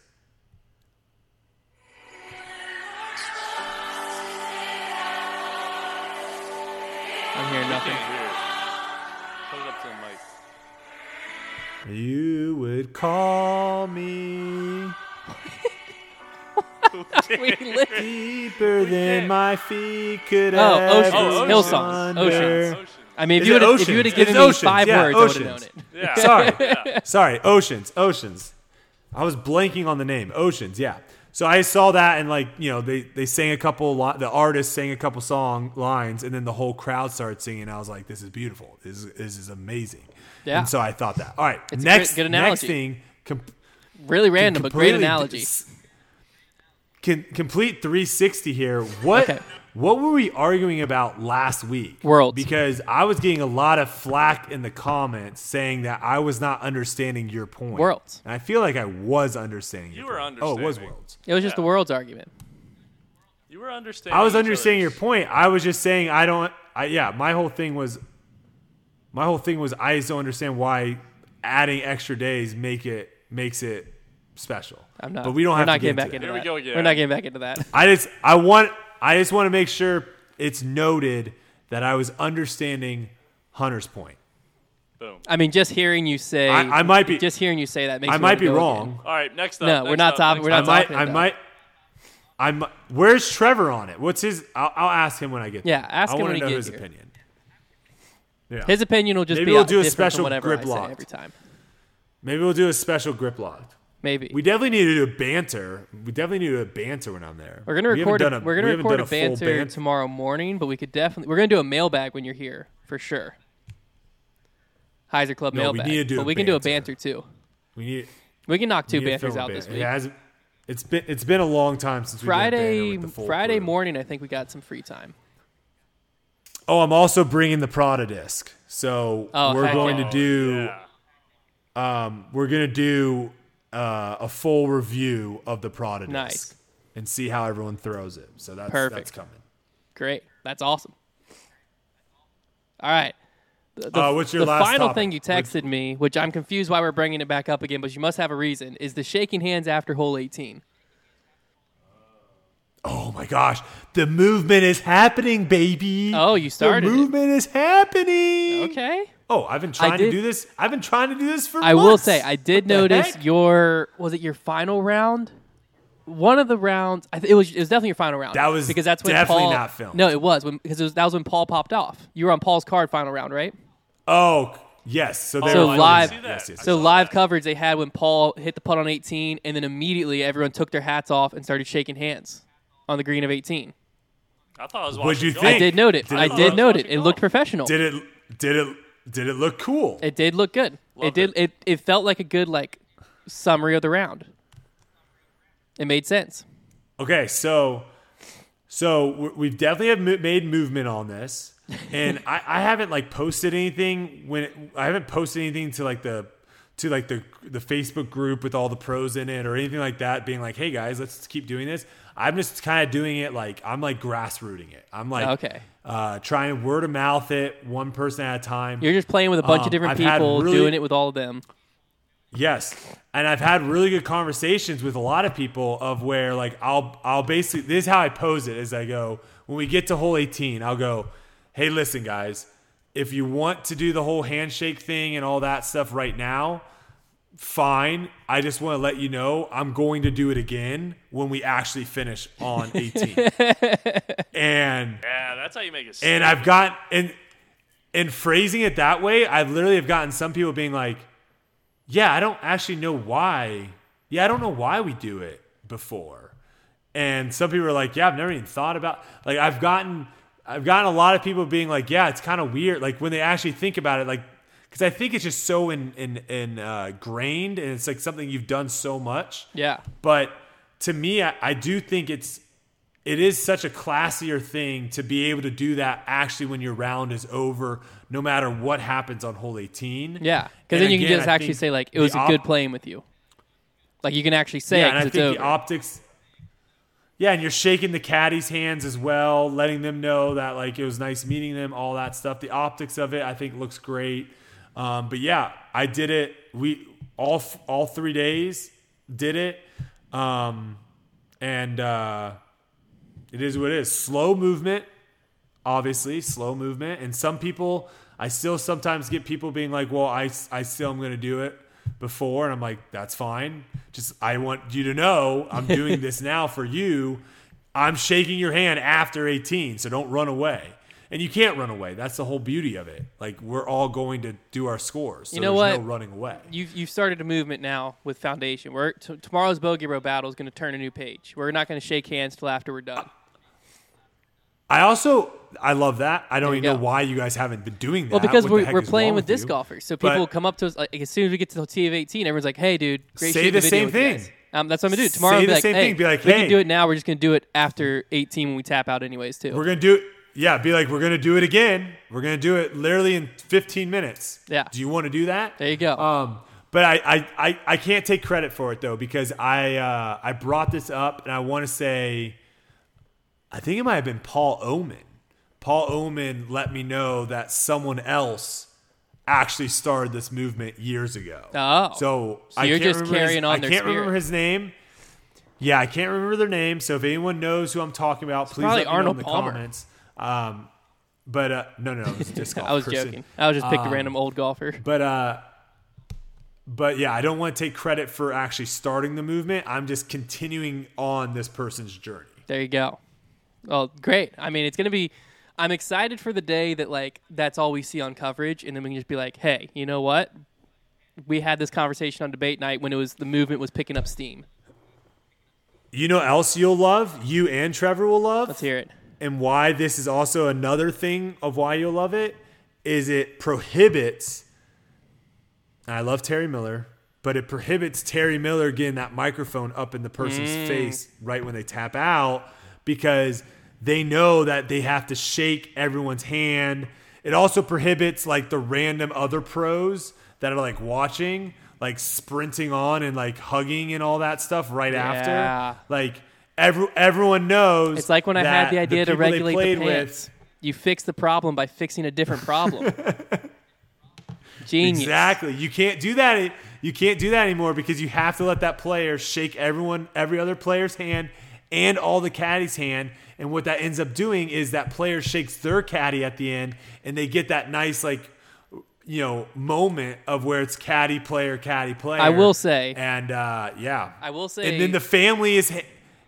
I'm hearing nothing. Can't hear it. Put it up to the mic. You would call me We lit- deeper than my feet could Oh, ever Oceans. Hillsongs. wander. Oceans. I mean, if Is you it would Oceans? have given It's me Oceans. 5 Yeah, words, I would have known Oceans. it. Yeah. Sorry. Yeah. Sorry, Oceans. I was blanking on the name. Oceans, yeah. So I saw that and like, you know, they sang a couple, the artist sang a couple song lines and then the whole crowd started singing. And I was like, this is beautiful. This is amazing. Yeah. And so I thought that. All right. It's a next, good next analogy. thing. Really random, but great completely analogy. Complete 360 here. What Okay. what were we arguing about last week? Worlds. Because I was getting a lot of flack in the comments saying that I was not understanding your point. Worlds. And I feel like I was understanding You your were point. Oh, it was understanding. Worlds. It was just the world's argument. You were understanding. I was each understanding your other's- point. I was just saying my whole thing was I just don't understand why adding extra days makes it special. I'm not. But we don't we're have not to getting get back into into Here that. we go again. We're not getting back into that. I just want to make sure it's noted that I was understanding Hunter's point. Boom. I mean, just hearing you say, I might be- just hearing you say that makes I me might wanna be go wrong. again. All right, next up. No, we're next not up, talking- next we're up. not talking I might. Where's Trevor on it? What's his? I'll ask him when I get there. Yeah, ask him I wanna when he know gets his here. opinion. Yeah. His opinion will just Maybe be we'll do a different special from whatever grip I say lock. every time. Maybe we'll do a special grip lock. Maybe We definitely need to do a banter. We definitely need to do a banter when I'm there. we're gonna We haven't record. done We're gonna we haven't record done a full banter tomorrow morning, but we could definitely. We're gonna do a mailbag when you're here for sure. Heiser Club No, we mailbag, need to do but a we can do a banter. banter too. We need. We can knock 2 we need to banters film a out ban- this It week. hasn't. It's been a long time since we did a banter Friday with the full Friday crew. morning, I think we got some free time. Oh, I'm also bringing the Prada disc. So Oh, we're heck going yeah. to do Yeah. we're going to do a full review of the Prada disc Nice. and see how everyone throws it. So that's Perfect. coming. Great, that's awesome. All right. What's your the last final topic? thing you texted me, which I'm confused why we're bringing it back up again, but you must have a reason, is the shaking hands after hole 18. Oh my gosh, the movement is happening, baby. Oh, you started The it. movement is happening. Okay. Oh, I've been trying to did- do this. I've been trying to do this for I months. will say, I did What the notice heck? was it your final round? one of the rounds. It was definitely your final round. That was because that's when definitely Paul, not filmed. No, it was that was when Paul popped off. You were on Paul's card final round, right? Oh, yes. So they So were live- Yes, yes, So yes. live coverage they had when Paul hit the putt on 18, and then immediately everyone took their hats off and started shaking hands on the green of 18. I thought I was What'd watching you golf. think? I did note it. Did it I look- did note it. watching It golf. looked professional. Did it look cool? It did look good. Loved It did. It felt like a good summary of the round. It made sense. Okay, so we've definitely made movement on this, and I haven't posted anything I haven't posted anything to the Facebook group with all the pros in it or anything like that, being like, hey guys, let's keep doing this. I'm just kind of doing it I'm grassrooting it. I'm Okay. trying to word of mouth it one person at a time. You're just playing with a bunch of different I've had people, really- doing it with all of them. Yes. And I've had really good conversations with a lot of people of where I'll basically, this is how I pose it is I go, when we get to hole 18, I'll go, hey, listen guys, if you want to do the whole handshake thing and all that stuff right now, fine. I just want to let you know I'm going to do it again when we actually finish on 18. And Yeah, that's how you make it. and I've got in phrasing it that way, I literally have gotten some people being like, yeah, I don't actually know why. Yeah, I don't know why we do it before. And some people are like, yeah, I've never even thought about. I've gotten a lot of people being like, yeah, it's kind of weird. When they actually think about it, because I think it's just so ingrained, and it's something you've done so much. Yeah. But to me, I do think it is such a classier thing to be able to do that actually when your round is over, no matter what happens on hole 18. Yeah. Because And then you can again, just I actually think say it was the good playing with you. You can actually say yeah, it and I 'cause think it's the over. optics. Yeah, and you're shaking the caddies' hands as well, letting them know that it was nice meeting them, all that stuff. The optics of it, I think, looks great. But yeah, I did it. We all 3 days did it, and it is what it is. Slow movement, obviously, slow movement. And some people, I still sometimes get people being like, "Well, I still am going to do it before," and I'm like, "That's fine. Just I want you to know I'm doing this now for you. I'm shaking your hand after 18, so don't run away." And you can't run away. That's the whole beauty of it. We're all going to do our scores. So You know there's what? no running away. You've started a movement now with Foundation. Tomorrow's Bogey Row battle is going to turn a new page. We're not going to shake hands till after we're done. I love that. I don't There you even know go. why you guys haven't been doing that. Well, because What the heck we're is playing wrong with disc you? golfers, so people But- come up to us as soon as we get to the tee of 18. Everyone's like, "Hey, dude, great Say shooting the video same with you thing. guys." That's what I'm gonna do tomorrow. Say I'll be the like, same hey, thing. Be like, we hey. can do it now. We're just gonna do it after 18 when we tap out, anyways, too. We're going to do it. Yeah, be like, we're going to do it again. We're going to do it literally in 15 minutes. Yeah. Do you want to do that? There you go. But I can't take credit for it, though, because I brought this up, and I want to say, I think it might have been Paul Oman. Paul Oman let me know that someone else actually started this movement years ago. Oh. So So I you're can't just remember carrying on I their can't remember spirit. his name. Yeah, I can't remember their name. So if anyone knows who I'm talking about, please probably let me know Arnold in the Palmer. comments. But no, it was a disc golf I was person. joking. I was just picked a random old golfer. But yeah, I don't want to take credit for actually starting the movement. I'm just continuing on this person's journey. There you go. Well, great. I mean, it's gonna be. I'm excited for the day that that's all we see on coverage, and then we can just be like, "Hey, you know what? We had this conversation on debate night when the movement was picking up steam." You know, else you'll love, you and Trevor will love. Let's hear it. And why this is also another thing of why you'll love it is it prohibits, and I love Terry Miller, but it prohibits Terry Miller getting that microphone up in the person's face right when they tap out, because they know that they have to shake everyone's hand. It also prohibits the random other pros that are watching, sprinting on and hugging and all that stuff right Yeah. after. Everyone knows. It's like when I had that the idea to people they regulate the played pants. You fix the problem by fixing a different problem. Genius. Exactly. You can't do that. You can't do that anymore because you have to let that player shake every other player's hand and all the caddy's hand. And what that ends up doing is that player shakes their caddy at the end, and they get that nice moment of where it's caddy player. I will say. And yeah. I will say. And then the family is.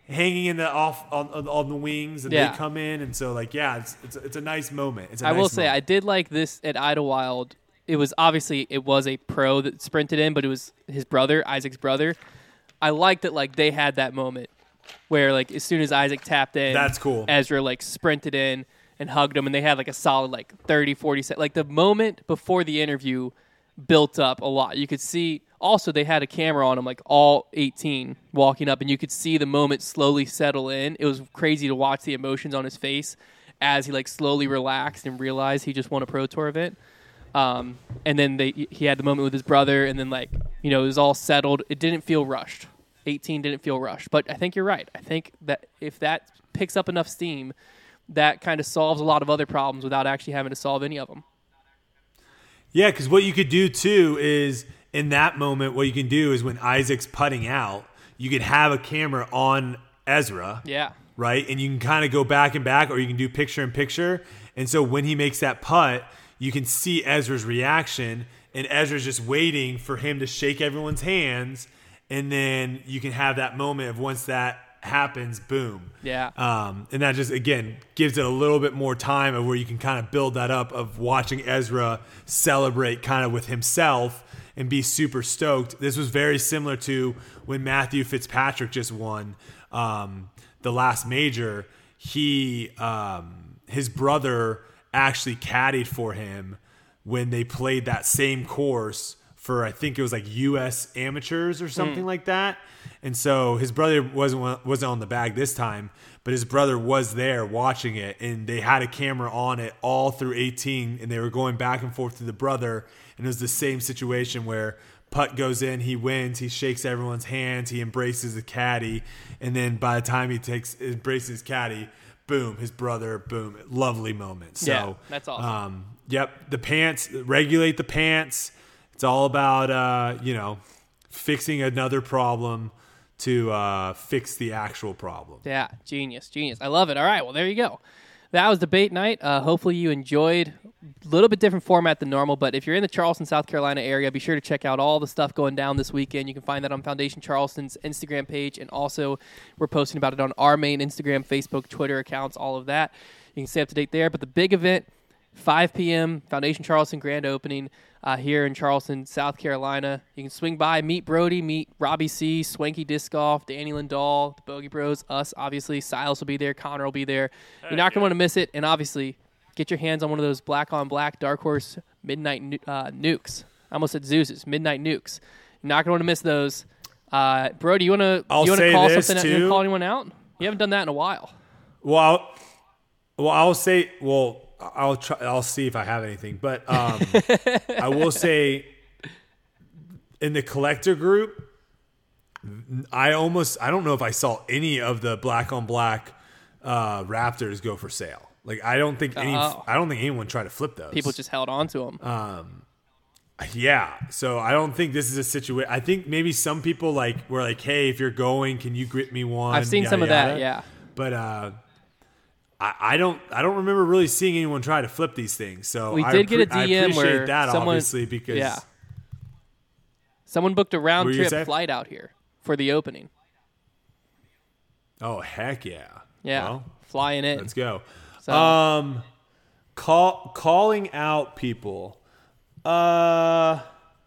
hanging in the off on the wings, and Yeah. they come in, and so like it's a nice moment. It's a I nice will say I moment. did like this at Idlewild. It was a pro that sprinted in, but it was his brother, Isaac's brother. I liked that like they had that moment where like as soon as Isaac tapped in, That's cool. Ezra like sprinted in and hugged him, and they had like a solid like 30, 40 seconds. Like the moment before the interview built up a lot. You could see also they had a camera on him like all 18 walking up, and you could see the moment slowly settle in. It was crazy to watch the emotions on his face as he like slowly relaxed and realized he just won a Pro Tour event. And then he had the moment with his brother, and then like it was all settled. It didn't feel rushed. 18 didn't feel rushed, but I think you're right. I think that if that picks up enough steam, that kind of solves a lot of other problems without actually having to solve any of them. Yeah, because what you could do too is in that moment, what you can do is when Isaac's putting out, you could have a camera on Ezra. Yeah. Right? And you can kind of go back and back, or you can do picture in picture. And so when he makes that putt, you can see Ezra's reaction, and Ezra's just waiting for him to shake everyone's hands. And then you can have that moment of once that happens, boom. Yeah. And that just, again, gives it a little bit more time of where you can kind of build that up of watching Ezra celebrate kind of with himself and be super stoked. This was very similar to when Matthew Fitzpatrick just won the last major. His brother actually caddied for him when they played that same course for, I think it was like U.S. amateurs or something like that. And so his brother wasn't on the bag this time, but his brother was there watching it, and they had a camera on it all through 18, and they were going back and forth to the brother, and it was the same situation where putt goes in, he wins, he shakes everyone's hands, he embraces the caddy, and then by the time he embraces his caddy, boom, his brother, boom, lovely moment. So Yeah, that's awesome. Yep, the pants, regulate the pants. It's all about fixing another problem to fix the actual problem. Yeah, genius. I love it. All right, well, there you go. That was debate night. Hopefully you enjoyed. A little bit different format than normal, but if you're in the Charleston, South Carolina area, be sure to check out all the stuff going down this weekend. You can find that on Foundation Charleston's Instagram page, and also we're posting about it on our main Instagram, Facebook, Twitter accounts, all of that. You can stay up to date there. But the big event, 5 p.m., Foundation Charleston grand opening here in Charleston, South Carolina. You can swing by, meet Brody, meet Robbie C., Swanky Disc Golf, Danny Lindahl, the Bogey Bros, us, obviously. Silas will be there. Connor will be there. You're not going to want to miss it. And obviously, get your hands on one of those black-on-black Dark Horse Midnight Nukes. I almost said Zeus's, Midnight Nukes. You're not going to want to miss those. Brody, you want to call something out? You want to call anyone out? You haven't done that in a while. Well, I'll say, I'll try. I'll see if I have anything, but I will say, in the collector group, I don't know if I saw any of the black on black Raptors go for sale. Like I don't think anyone tried to flip those. People just held on to them. Yeah, so I don't think this is a situation. I think maybe some people were like, "Hey, if you're going, can you grip me one?" I've seen some of that. Yeah, but I don't remember really seeing anyone try to flip these things. So we did get a DM I appreciate where that someone, obviously because someone booked a round trip flight out here for the opening. Oh heck yeah! Yeah, well, flying in. Let's go. So. Calling out people. I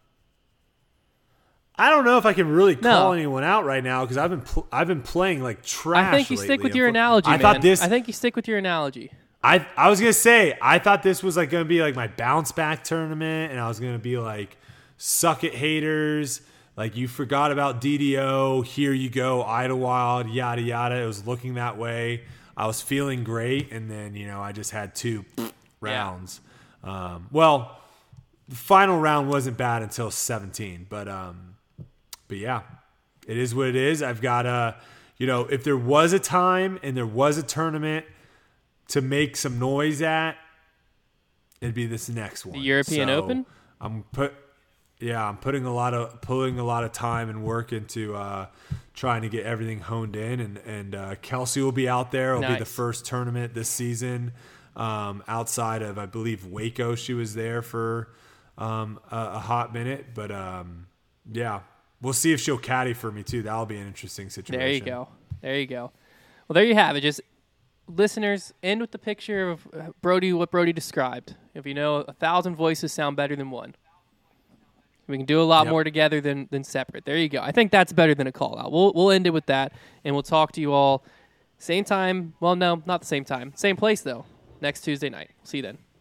don't know if I can really call anyone out right now because I've been playing like trash. I think you stick with your analogy, man. I think you stick with your analogy. I was gonna say I thought this was like gonna be like my bounce back tournament, and I was gonna be like, suck it haters, like you forgot about DDO. Here you go, Idlewild, yada yada. It was looking that way. I was feeling great, and then I just had 2 rounds. Well, the final round wasn't bad until 17, but yeah, it is what it is. I've got if there was a time and there was a tournament to make some noise at, it'd be this next one. The European Open? I'm putting a lot of time and work into trying to get everything honed in, and Kelsey will be out there. It'll be the first tournament this season outside of, I believe, Waco. She was there for a hot minute, but yeah, we'll see if she'll caddy for me too. That'll be an interesting situation. There you go. There you go. Well, there you have it. Just listeners, end with the picture of Brody, what Brody described. If you know, 1,000 voices sound better than one. We can do a lot more together than separate. There you go. I think that's better than a call out. We'll end it with that, and we'll talk to you all same time. Well, no, not the same time. Same place, though. Next Tuesday night. See you then.